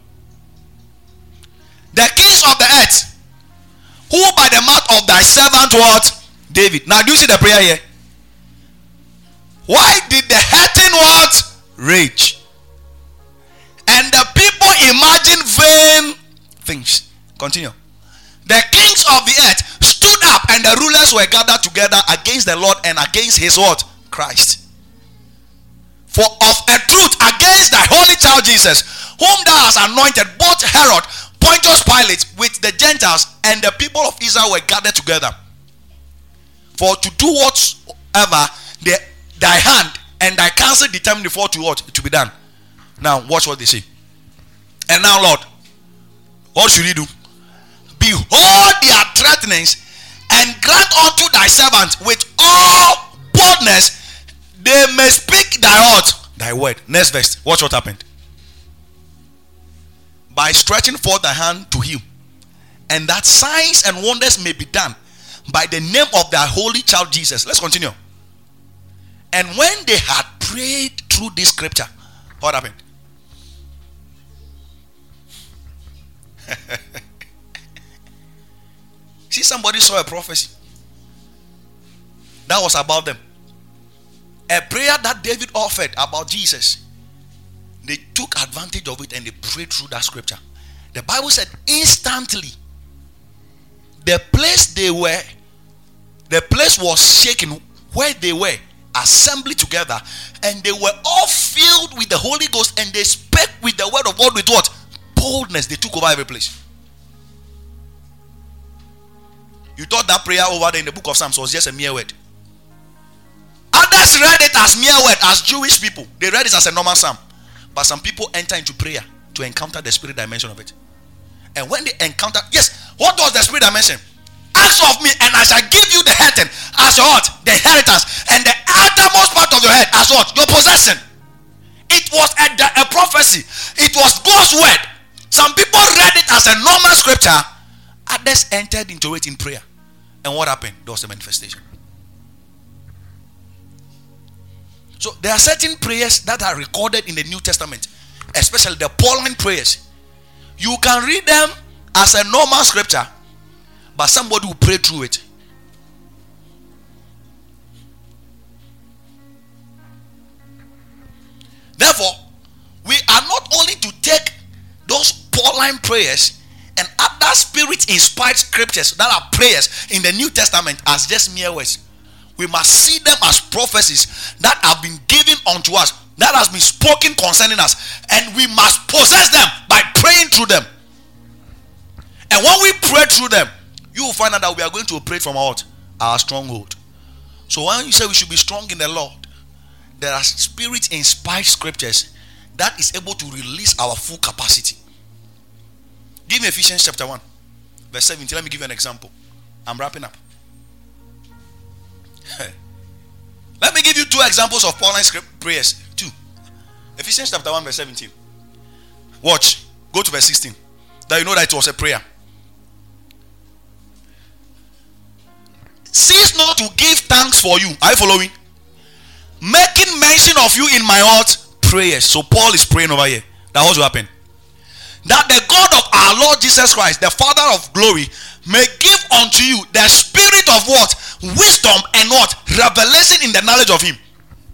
The kings of the earth, who by the mouth of thy servant what? David. Now do you see the prayer here? Why did the hurting what? Rage. And the people imagine vain things. Continue. The kings of the earth stood up and the rulers were gathered together against the Lord and against his what? Christ. For of a truth against thy holy child Jesus, whom thou hast anointed, both Herod, Pontius Pilate, with the Gentiles and the people of Israel were gathered together, for to do whatsoever thy hand and thy counsel determined before to what? To be done. Now watch what they say. And now, Lord, what should he do? Behold their threatenings, and grant unto thy servants with all boldness they may speak thy what? Thy word. Next verse. Watch what happened. By stretching forth thy hand to heal, and that signs and wonders may be done by the name of thy holy child Jesus. Let's continue. And when they had prayed through this scripture, what happened? See, somebody saw a prophecy that was about them. A prayer that David offered about Jesus. They took advantage of it and they prayed through that scripture. The Bible said instantly the place was shaken where they were assembled together, and they were all filled with the Holy Ghost, and they spake with the word of God with what? Boldness. They took over every place. You thought that prayer over there in the book of Psalms was just a mere word. Others read it as mere word, as Jewish people. They read it as a normal psalm. But some people enter into prayer to encounter the spirit dimension of it. And when they encounter, yes, what was the spirit dimension? Ask of me, and I shall give you the head as your what? The inheritance, and the outermost part of your head as what? Your possession. It was a prophecy. It was God's word. Some people read it as a normal scripture. Others entered into it in prayer. And what happened? There was a manifestation. So there are certain prayers that are recorded in the New Testament, especially the Pauline prayers. You can read them as a normal scripture, but somebody will pray through it. Therefore, we are not only to take those Pauline prayers and other spirit-inspired scriptures that are prayers in the New Testament as just mere words. We must see them as prophecies that have been given unto us, that has been spoken concerning us, and we must possess them by praying through them. And when we pray through them, you will find out that we are going to operate from our stronghold. So when you say we should be strong in the Lord, there are spirit-inspired scriptures that is able to release our full capacity. Give me Ephesians chapter 1, verse 17. Let me give you an example. I'm wrapping up. Let me give you two examples of Pauline prayers. Two. Ephesians chapter 1, verse 17. Watch. Go to verse 16. That you know that it was a prayer. Cease not to give thanks for you. Are you following? Making mention of you in my heart prayers. So Paul is praying over here. That was what happened. That the God of our Lord Jesus Christ, the Father of glory, may give unto you the spirit of what? wisdom and what? Revelation in the knowledge of him.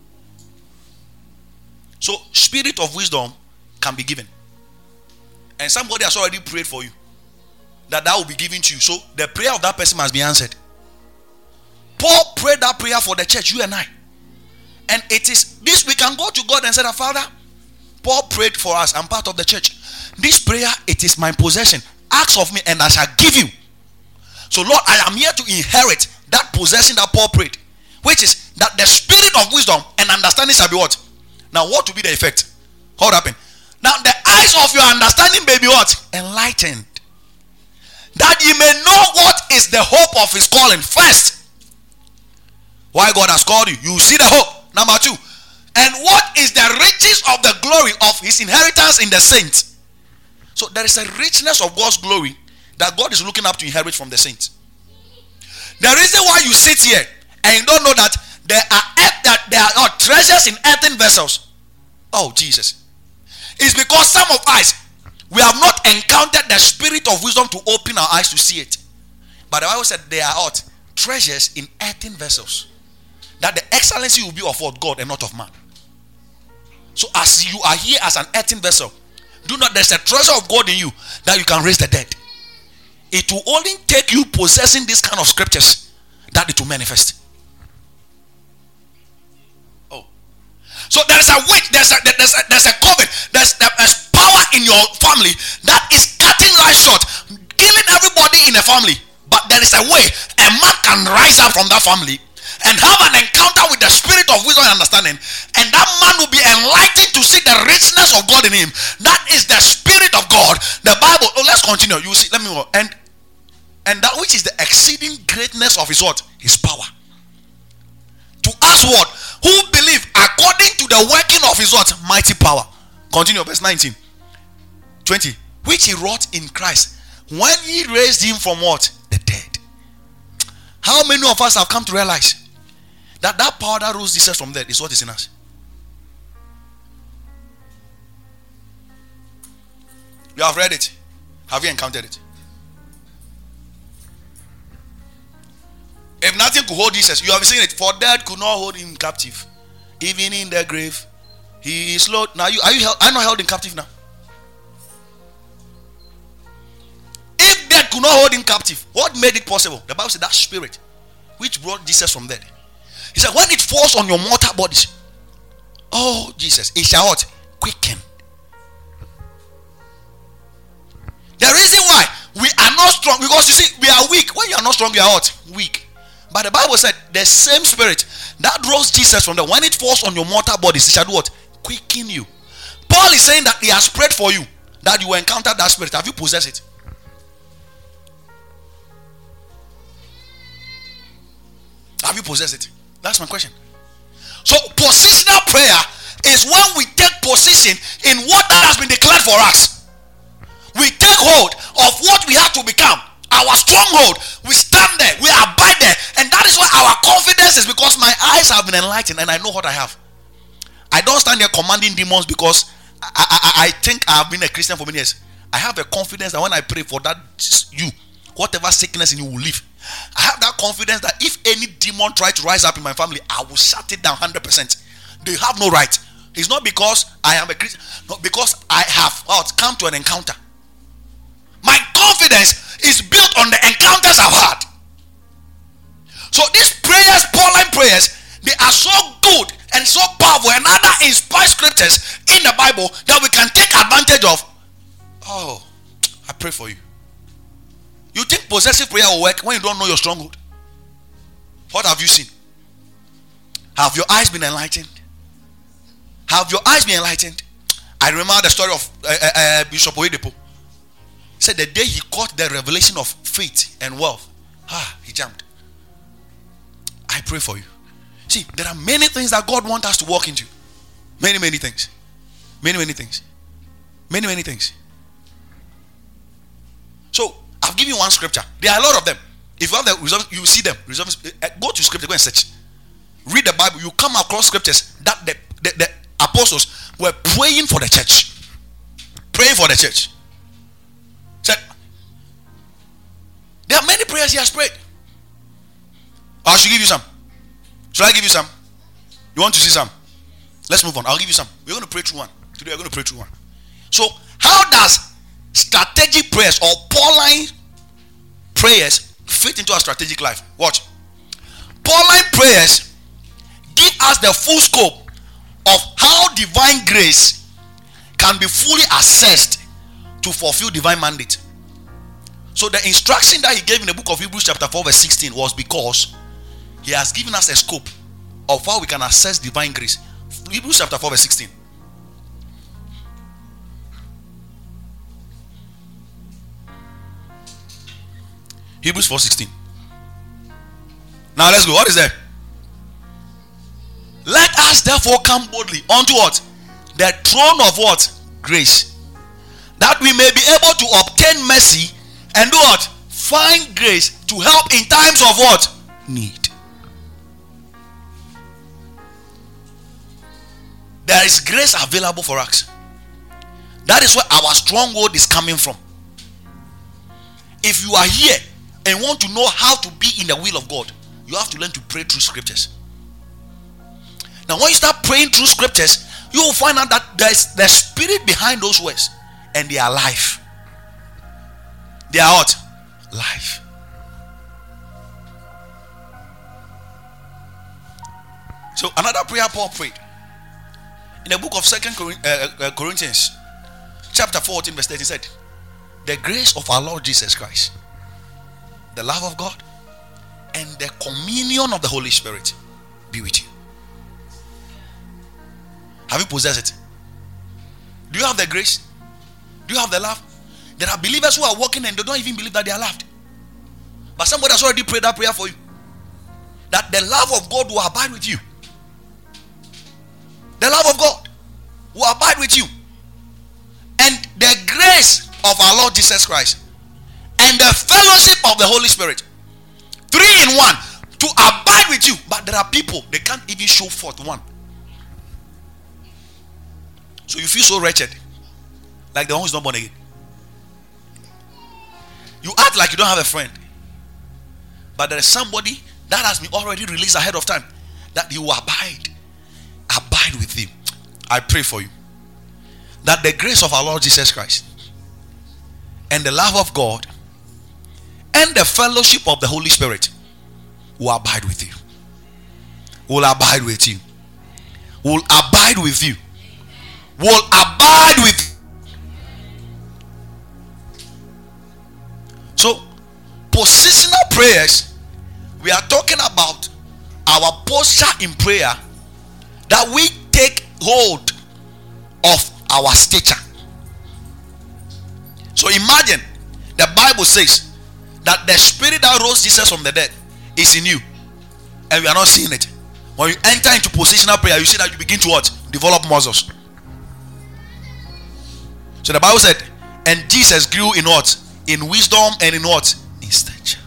So spirit of wisdom can be given. And somebody has already prayed for you that will be given to you. So the prayer of that person must be answered. Paul prayed that prayer for the church, you and I. And it is this, we can go to God and say, Father, Paul prayed for us. I'm part of the church. This prayer, it is my possession. Ask of me and I shall give you. So Lord, I am here to inherit that possession that Paul prayed, which is that the spirit of wisdom and understanding shall be what? Now what will be the effect? What happened? Now the eyes of your understanding may be what? Enlightened. That you may know what is the hope of his calling. First, why God has called you. You see the hope. Number 2. And what is the riches of the glory of his inheritance in the saints? So there is a richness of God's glory that God is looking up to inherit from the saints. The reason why you sit here and you don't know that there are treasures in earthen vessels, oh Jesus, is because some of us, we have not encountered the spirit of wisdom to open our eyes to see it. But the Bible said there are what? Treasures in earthen vessels, that the excellency will be of what? God and not of man. So as you are here as an earthen vessel, there's a treasure of God in you that you can raise the dead. It will only take you possessing this kind of scriptures that it will manifest. Oh, so there's a witch, there's a coven, there's power in your family that is cutting life short, killing everybody in a family. But there is a way a man can rise up from that family and have an encounter with the spirit of wisdom and understanding, and that man will be enlightened to see the richness of God in him. That is the spirit of God. The Bible, let's continue. You see, let me go. And that which is the exceeding greatness of his what? His power. To us what? Who believe according to the working of his what? Mighty power. Continue, verse 19. 20. Which he wrought in Christ when he raised him from what? The dead. How many of us have come to realize that power that rose Jesus from dead is what is in us? You have read it. Have you encountered it? If nothing could hold Jesus, you have seen it. For death could not hold him captive, even in the grave. He is Lord. Now are you not held in captive now? If death could not hold him captive, what made it possible? The Bible said that spirit which brought Jesus from dead. He said, when it falls on your mortal bodies, oh Jesus, it shall what? Quicken. The reason why we are not strong, because you see, we are weak. When you are not strong, you are what? Weak. But the Bible said the same spirit that rose Jesus from dead, when it falls on your mortal bodies, it shall do what? Quicken you. Paul is saying that he has prayed for you, that you will encounter that spirit. Have you possessed it? Have you possessed it? That's my question. So positional prayer is when we take position in what has been declared for us. We take hold of what we have to become. Our stronghold. We stand there. We abide there. And that is why our confidence is, because my eyes have been enlightened and I know what I have. I don't stand there commanding demons because I think I have been a Christian for many years. I have a confidence that when I pray for that, whatever sickness in you will leave. I have that confidence that if any demon tries to rise up in my family, I will shut it down 100%. They have no right. It's not because I am a Christian, not because I have come to an encounter. My confidence is built on the encounters I've had. So these prayers, Pauline prayers, they are so good and so powerful and other inspired scriptures in the Bible that we can take advantage of. Oh, I pray for you. You think possessive prayer will work when you don't know your stronghold? What have you seen? Have your eyes been enlightened? Have your eyes been enlightened? I remember the story of Bishop Oyedepo. He said the day he caught the revelation of faith and wealth, he jumped. I pray for you. See, there are many things that God wants us to walk into. Many things. Many things. Many things. So, I've given you one scripture. There are a lot of them. If you have the reserve, you will see them. Go to scripture, go and search. Read the Bible. You come across scriptures that the apostles were praying for the church. Praying for the church. Said, there are many prayers he has prayed. I should give you some. Should I give you some? You want to see some? Let's move on. I'll give you some. We're going to pray through one. Today we're going to pray through one. So, how does strategic prayers or Pauline prayers fit into our strategic life? Watch. Pauline prayers give us the full scope of how divine grace can be fully assessed to fulfill divine mandate. So the instruction that he gave in the book of Hebrews chapter 4 verse 16 was because he has given us a scope of how we can assess divine grace. Hebrews chapter 4 verse 16. Hebrews 4:16. Now let's go. What is there? Let us therefore come boldly unto what? The throne of what? Grace. That we may be able to obtain mercy and do what? Find grace to help in times of what? Need. There is grace available for us. That is where our stronghold is coming from. If you are here and want to know how to be in the will of God, you have to learn to pray through scriptures. Now when you start praying through scriptures, you will find out that there's the spirit behind those words, and they are life. They are what? Life. So another prayer Paul prayed in the book of 2 Corinthians chapter 14 verse 13 said, the grace of our Lord Jesus Christ, the love of God, and the communion of the Holy Spirit be with you. Have you possessed it? Do you have the grace? Do you have the love? There are believers who are walking and they don't even believe that they are loved. But somebody has already prayed that prayer for you. That the love of God will abide with you. The love of God will abide with you. And the grace of our Lord Jesus Christ and the fellowship of the Holy Spirit, 3 in 1, to abide with you. But there are people, they can't even show forth one. So you feel so wretched, like the one who's not born again. You act like you don't have a friend, but there is somebody that has been already released ahead of time, that he will abide with you. I pray for you that the grace of our Lord Jesus Christ and the love of God and the fellowship of the Holy Spirit will abide with you. Will abide with you. Will abide with you. Will abide with you. So, positional prayers, we are talking about our posture in prayer, that we take hold of our stature. So imagine, the Bible says that the spirit that rose Jesus from the dead is in you, and we are not seeing it. When you enter into positional prayer, you see that you begin to what? Develop muscles. So the Bible said, and Jesus grew in what? In wisdom and in what? In stature.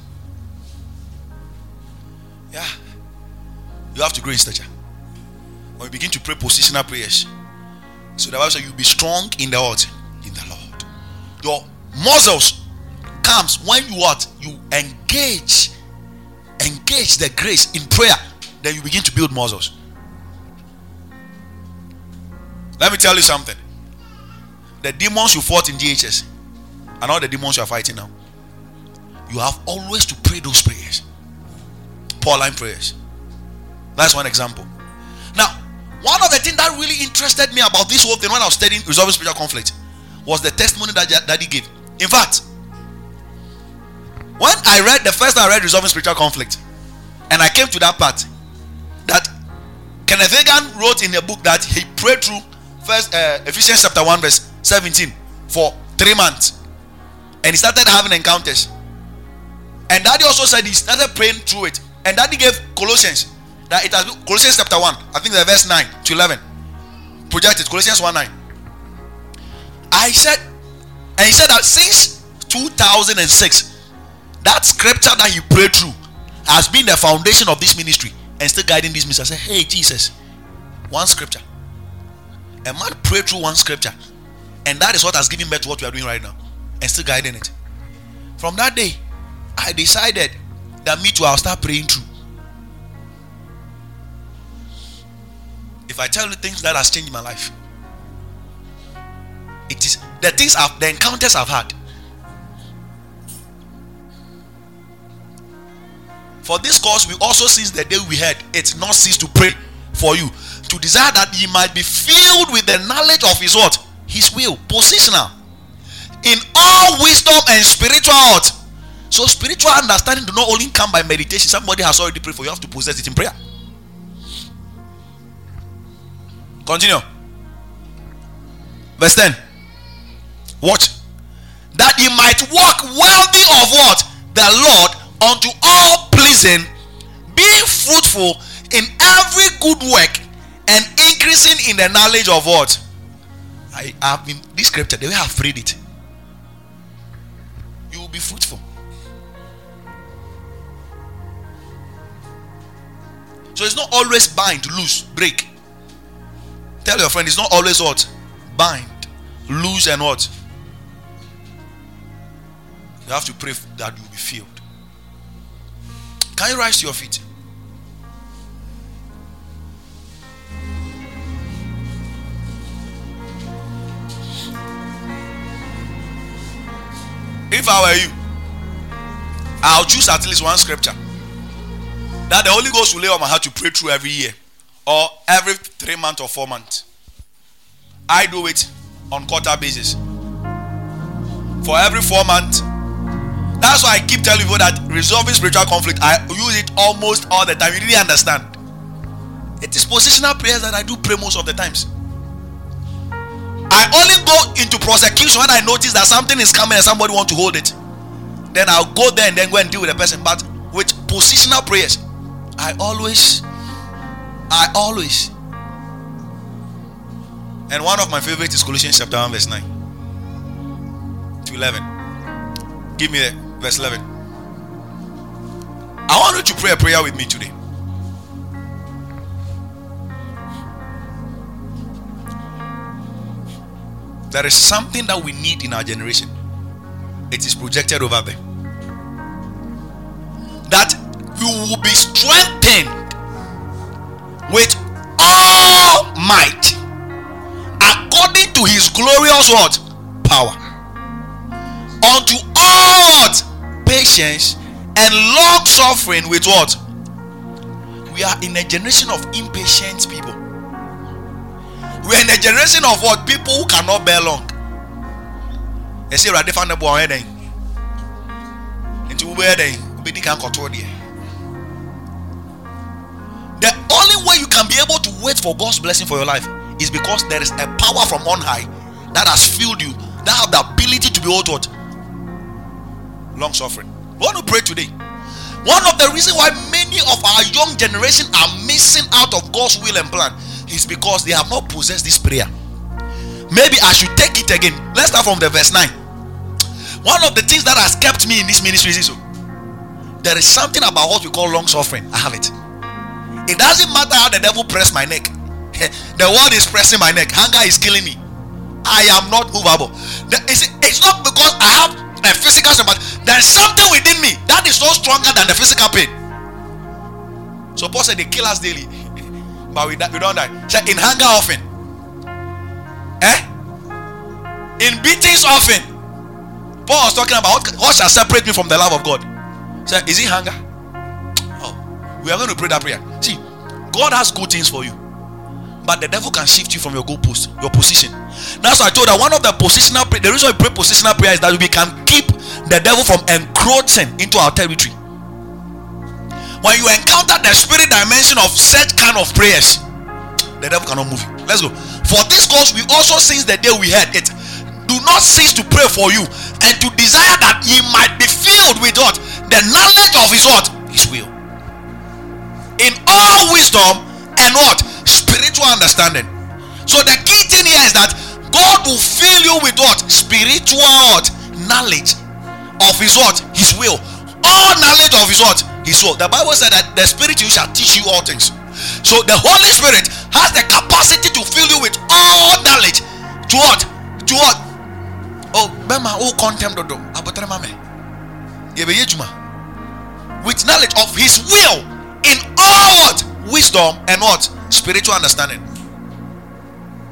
Yeah. You have to grow in stature. When you begin to pray positional prayers, so the Bible says you'll be strong in the what? In the Lord. Your muscles comes when you what? You engage the grace in prayer. Then you begin to build muscles. Let me tell you something. The demons you fought in DHS and all the demons you are fighting now, you have always to pray those prayers. Pauline prayers. That's one example. Now, one of the things that really interested me about this whole thing when I was studying resolving spiritual conflict was the testimony that he gave. In fact, when I read the first time I read resolving spiritual conflict, and I came to that part that Kenneth Hagin wrote in a book that he prayed through Ephesians chapter 1 verse 17 for 3 months, and he started having encounters. And Daddy also said he started praying through it, and Daddy gave Colossians, that it has been Colossians chapter 1, I think the verse 9 to 11 projected, Colossians 1:9. He said that since 2006, that scripture that he prayed through has been the foundation of this ministry and still guiding this ministry. I said, hey Jesus, one scripture. A man prayed through one scripture, and that is what has given birth to what we are doing right now, and still guiding it. From that day, I decided that me too, I'll start praying through. If I tell you things that has changed my life, it is the encounters I've had. For this cause we also, since the day we heard it, not cease to pray for you, to desire that ye might be filled with the knowledge of his what? His will. Positional. In all wisdom and spiritual what? So spiritual understanding do not only come by meditation. Somebody has already prayed for you. You have to possess it in prayer. Continue. Verse 10. Watch. That ye might walk worthy of what? The Lord, unto all pleasing, being fruitful in every good work, and increasing in the knowledge of what? I have been this scripture, the way I have read it. You will be fruitful. So it's not always bind, loose, break. Tell your friend, it's not always what? Bind, loose, and what? You have to pray that you will be filled. Can you rise to your feet? If I were you, I'll choose at least one scripture that the Holy Ghost will lay on my heart to pray through every year, or every 3 months or 4 months. I do it on quarter basis. For every 4 months. That's why I keep telling you that resolving spiritual conflict, I use it almost all the time. You really understand? It is positional prayers that I do pray most of the times. I only go into prosecution when I notice that something is coming and somebody wants to hold it. Then I'll go there and then go and deal with the person. But with positional prayers, I always. And one of my favorites is Colossians chapter 1 verse 9 to 11. Give me the verse 11. I want you to pray a prayer with me today. There is something that we need in our generation. It is projected over there. That you will be strengthened with all might according to his glorious what? Power. Unto all patience and long suffering with what? We are in a generation of impatient people. We are in a generation of what? People who cannot bear long. They say we're different about anything. Into where they can control there. The only way you can be able to wait for God's blessing for your life is because there is a power from on high that has filled you, that have the ability to be able to long suffering. We want to pray today. One of the reasons why many of our young generation are missing out of God's will and plan is because they have not possessed this prayer. Maybe I should take it again. Let's start from the verse 9. One of the things that has kept me in this ministry is so there is something about what we call long suffering. I have it. It doesn't matter how the devil press my neck. The world is pressing my neck. Hunger is killing me. I am not movable. It's not because I have a physical strength, but there is something within me that is so stronger than the physical pain. So Paul said they kill us daily, but we don't die. So in hunger often, in beatings often. Paul was talking about what shall separate me from the love of God. So is it hunger? Oh, we are going to pray that prayer. See, God has good things for you, but the devil can shift you from your goalpost, your position. That's why I told that one of the positional prayer, the reason we pray positional prayer is that we can keep the devil from encroaching into our territory. When you encounter the spirit dimension of such kind of prayers, the devil cannot move you. Let's go. For this cause we also, since the day we heard it, do not cease to pray for you, and to desire that ye might be filled with what? The knowledge of his what? His will. In all wisdom and what? Spiritual understanding. So the key thing here is that God will fill you with what? Spiritual what? Knowledge of his what? His will. All knowledge of his what? His will. The Bible said that the Spirit you shall teach you all things. So the Holy Spirit has the capacity to fill you with all knowledge. To what? To what? Oh, Bema, oh, contempt do. With knowledge of his will in all what? Wisdom and what? Spiritual understanding.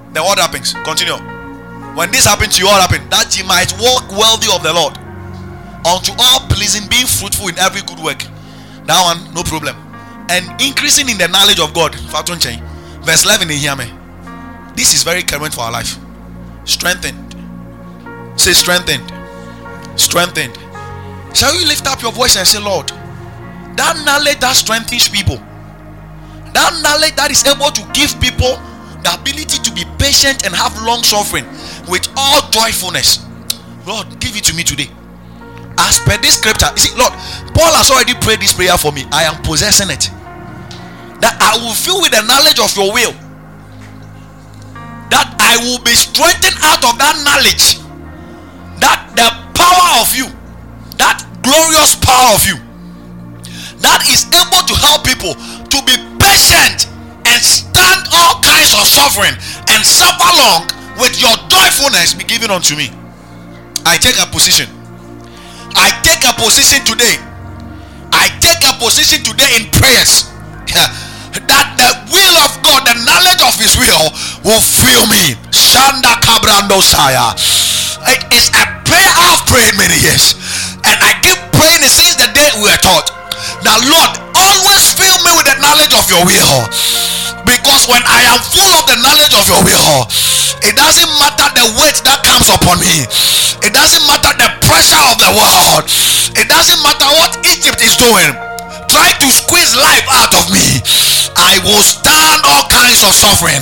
then what happens? Continue. When this happens to you, what happens? That ye might walk worthy of the Lord, unto all pleasing, being fruitful in every good work. That one, no problem. And increasing in the knowledge of God. Verse 11 in here, me. This is very current for our life. Strengthened. Say strengthened. Strengthened. Shall you lift up your voice and say, Lord, that knowledge that strengthens people, that knowledge that is able to give people the ability to be patient and have long suffering with all joyfulness, Lord, give it to me today. As per this scripture, you see, Lord, Paul has already prayed this prayer for me. I am possessing it. That I will fill with the knowledge of your will, that I will be strengthened out of that knowledge, that the power of you, that glorious power of you, that is able to help people to be patient and stand all kinds of suffering and suffer long with your joyfulness, be given unto me. I take a position. I take a position today. I take a position today in prayers that the will of God, the knowledge of his will fill me. Shanda Kabrando Saya. It is a prayer I've prayed many years, and I keep praying it since the day we were taught. Now, Lord, always fill me with the knowledge of your will, because when I am full of the knowledge of your will, it doesn't matter the weight that comes upon me. It doesn't matter the pressure of the world. It doesn't matter what Egypt is doing, try to squeeze life out of me. I will stand all kinds of suffering.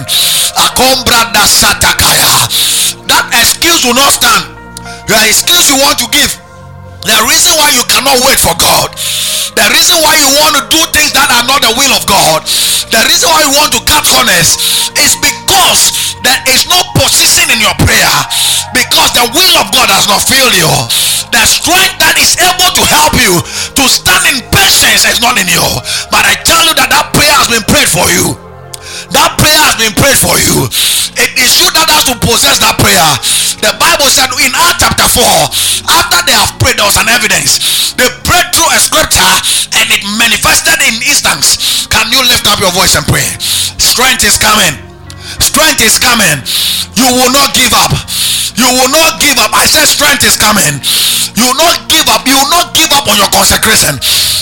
That excuse will not stand. The excuse you want to give, the reason why you cannot wait for God, the reason why you want to do things that are not the will of God, the reason why you want to cut corners is because there is no position in your prayer, because the will of God has not filled you. The strength that is able to help you to stand in patience is not in you. But I tell you that that prayer has been prayed for you. That prayer has been prayed for you. It is you that has to possess that prayer. The Bible said in Acts chapter 4, after they have prayed, there was an evidence. They prayed through a scripture and it manifested in instance. Can you lift up your voice and pray? Strength is coming. Strength is coming. You will not give up. You will not give up. I said strength is coming. You will not give up. You will not give up on your consecration.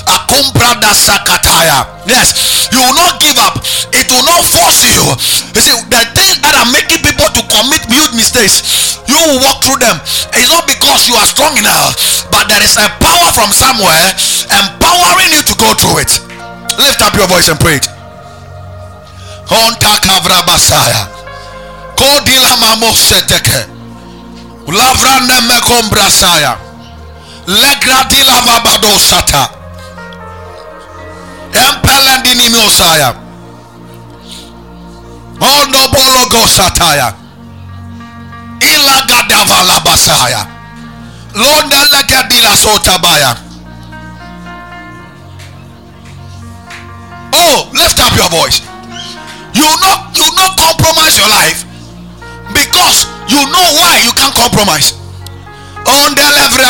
Yes, you will not give up. It will not force you. You see, the things that are making people to commit huge mistakes, you will walk through them. It's not because you are strong enough, but there is a power from somewhere empowering you to go through it. Lift up your voice and pray it. Kodila mamoseteke Lavranda mekombrasaya Legradila vabadosata Empelendini miosaya Ondo bologosataya Ilagadavala basaya Londa legadila sotabaya. Oh, lift up your voice. You not compromise your life, because you know why you can't compromise. On the level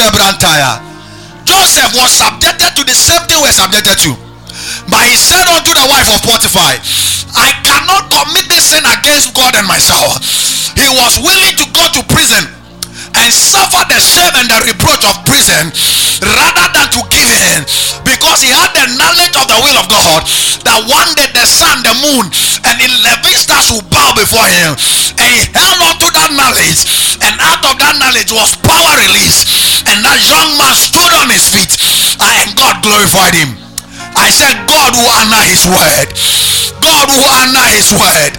Joseph was subjected to the same thing we're subjected to, but he said unto the wife of Potiphar, I cannot commit this sin against God and myself. He was willing to go to prison and suffer the shame and the reproach of prison rather than to give in, because he had the knowledge of the will of God, that one day the sun, the moon, and 11 stars will bow before him. And he held on to that knowledge, and out of that knowledge was power released, and that young man stood on his feet, and God glorified him. I said God will honor his word. God will honor his word.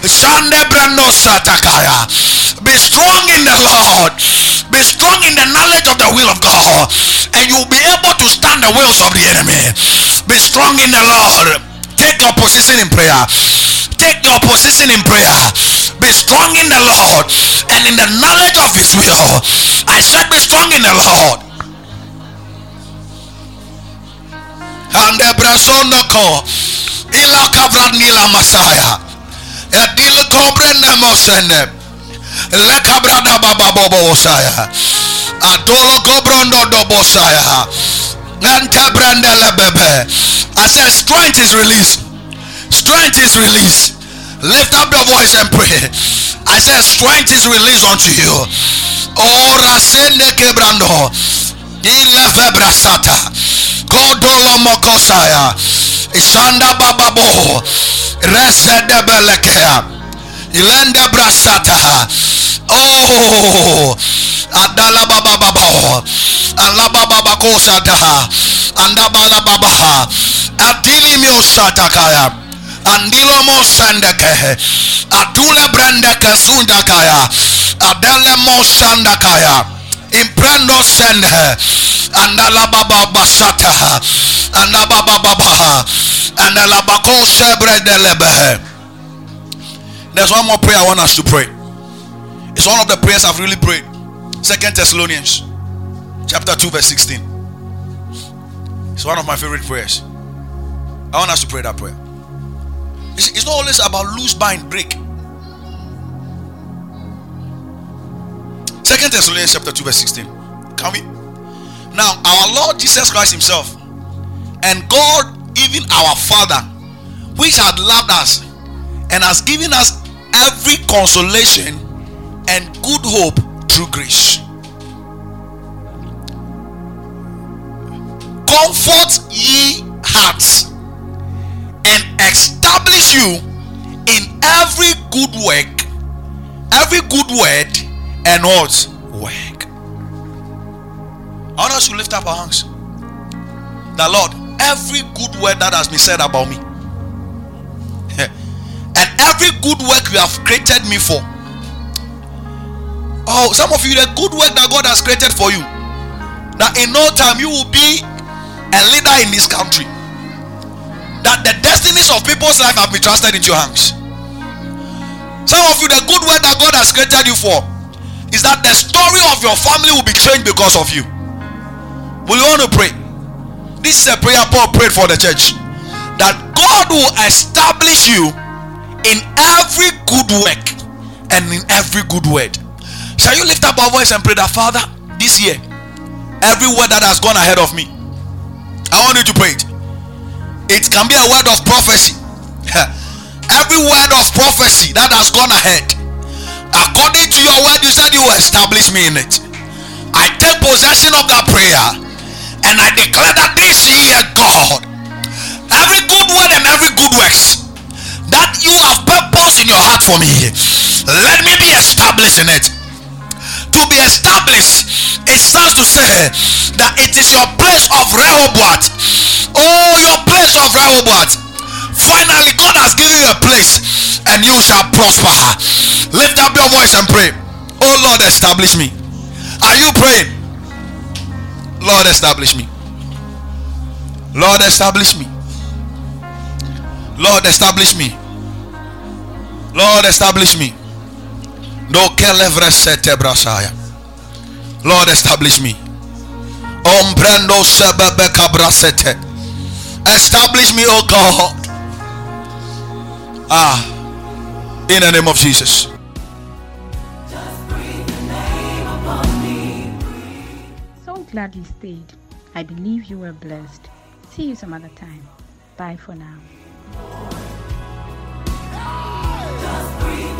Be strong in the Lord. Be strong in the knowledge of the will of God, and you will be able to stand the wills of the enemy. Be strong in the Lord. Take your position in prayer. Take your position in prayer. Be strong in the Lord and in the knowledge of his will. I said be strong in the Lord. And the brasonoko ila kavranila masaya edil kombrene mosene le kabrada baba bobo saya adolo gobrondo dobo saya ante brandele bebe. I said strength is released. Strength is released. Lift up your voice and pray. I said strength is released unto you. Oh, Rasende Kebrando. Ilefebrasata. Kodolo Mokosaya. Isanda Bababo. Resede Belekea. Ilende Brasata. Oh, Adala Baba Baba. Alaba Baba Kosata. Andabala Baba. Adili Miosatakaya. Andilo mo sandake, adule brandake sundakaya, adele mo sandakaya, imprendo sende, andala baba basata, andaba baba, andala bako shebre delebe. There's one more prayer I want us to pray. It's one of the prayers I've really prayed. 2 Thessalonians chapter 2 verse 16. It's one of my favorite prayers. I want us to pray that prayer. It's not always about loose, bind, break. 2 Thessalonians chapter 2 verse 16. Can we? Now our Lord Jesus Christ himself and God, even our Father, which had loved us and has given us every consolation and good hope through grace, comfort ye hearts and establish you in every good work, every good word, and what? Work. I want us to lift up our hands. The Lord, every good word that has been said about me, and every good work you have created me for. Oh, some of you, the good work that God has created for you, that in no time you will be a leader in this country. That the destinies of people's life have been trusted into your hands. Some of you, the good work that God has created you for is that the story of your family will be changed because of you. Will you want to pray? This is a prayer Paul prayed for the church, that God will establish you in every good work and in every good word. Shall you lift up our voice and pray that, Father, this year, every word that has gone ahead of me, I want you to pray it. It can be a word of prophecy. Every word of prophecy that has gone ahead, according to your word, you said you will establish me in it. I take possession of that prayer and I declare that this year, God, every good word and every good works that you have purpose in your heart for me, let me be established in it. To be established, it starts to say that it is your place of Rehoboth. Oh, your place of Rehoboth. Finally, God has given you a place and you shall prosper. Lift up your voice and pray. Oh Lord, establish me. Are you praying? Lord, establish me. Lord, establish me. Lord, establish me. Lord, establish me. No kelevresete brasaya. Lord, establish me. Ombrando sebebe kabrasete. Establish me, oh God. In the name of Jesus. So glad you stayed. I believe you were blessed. See you some other time. Bye for now.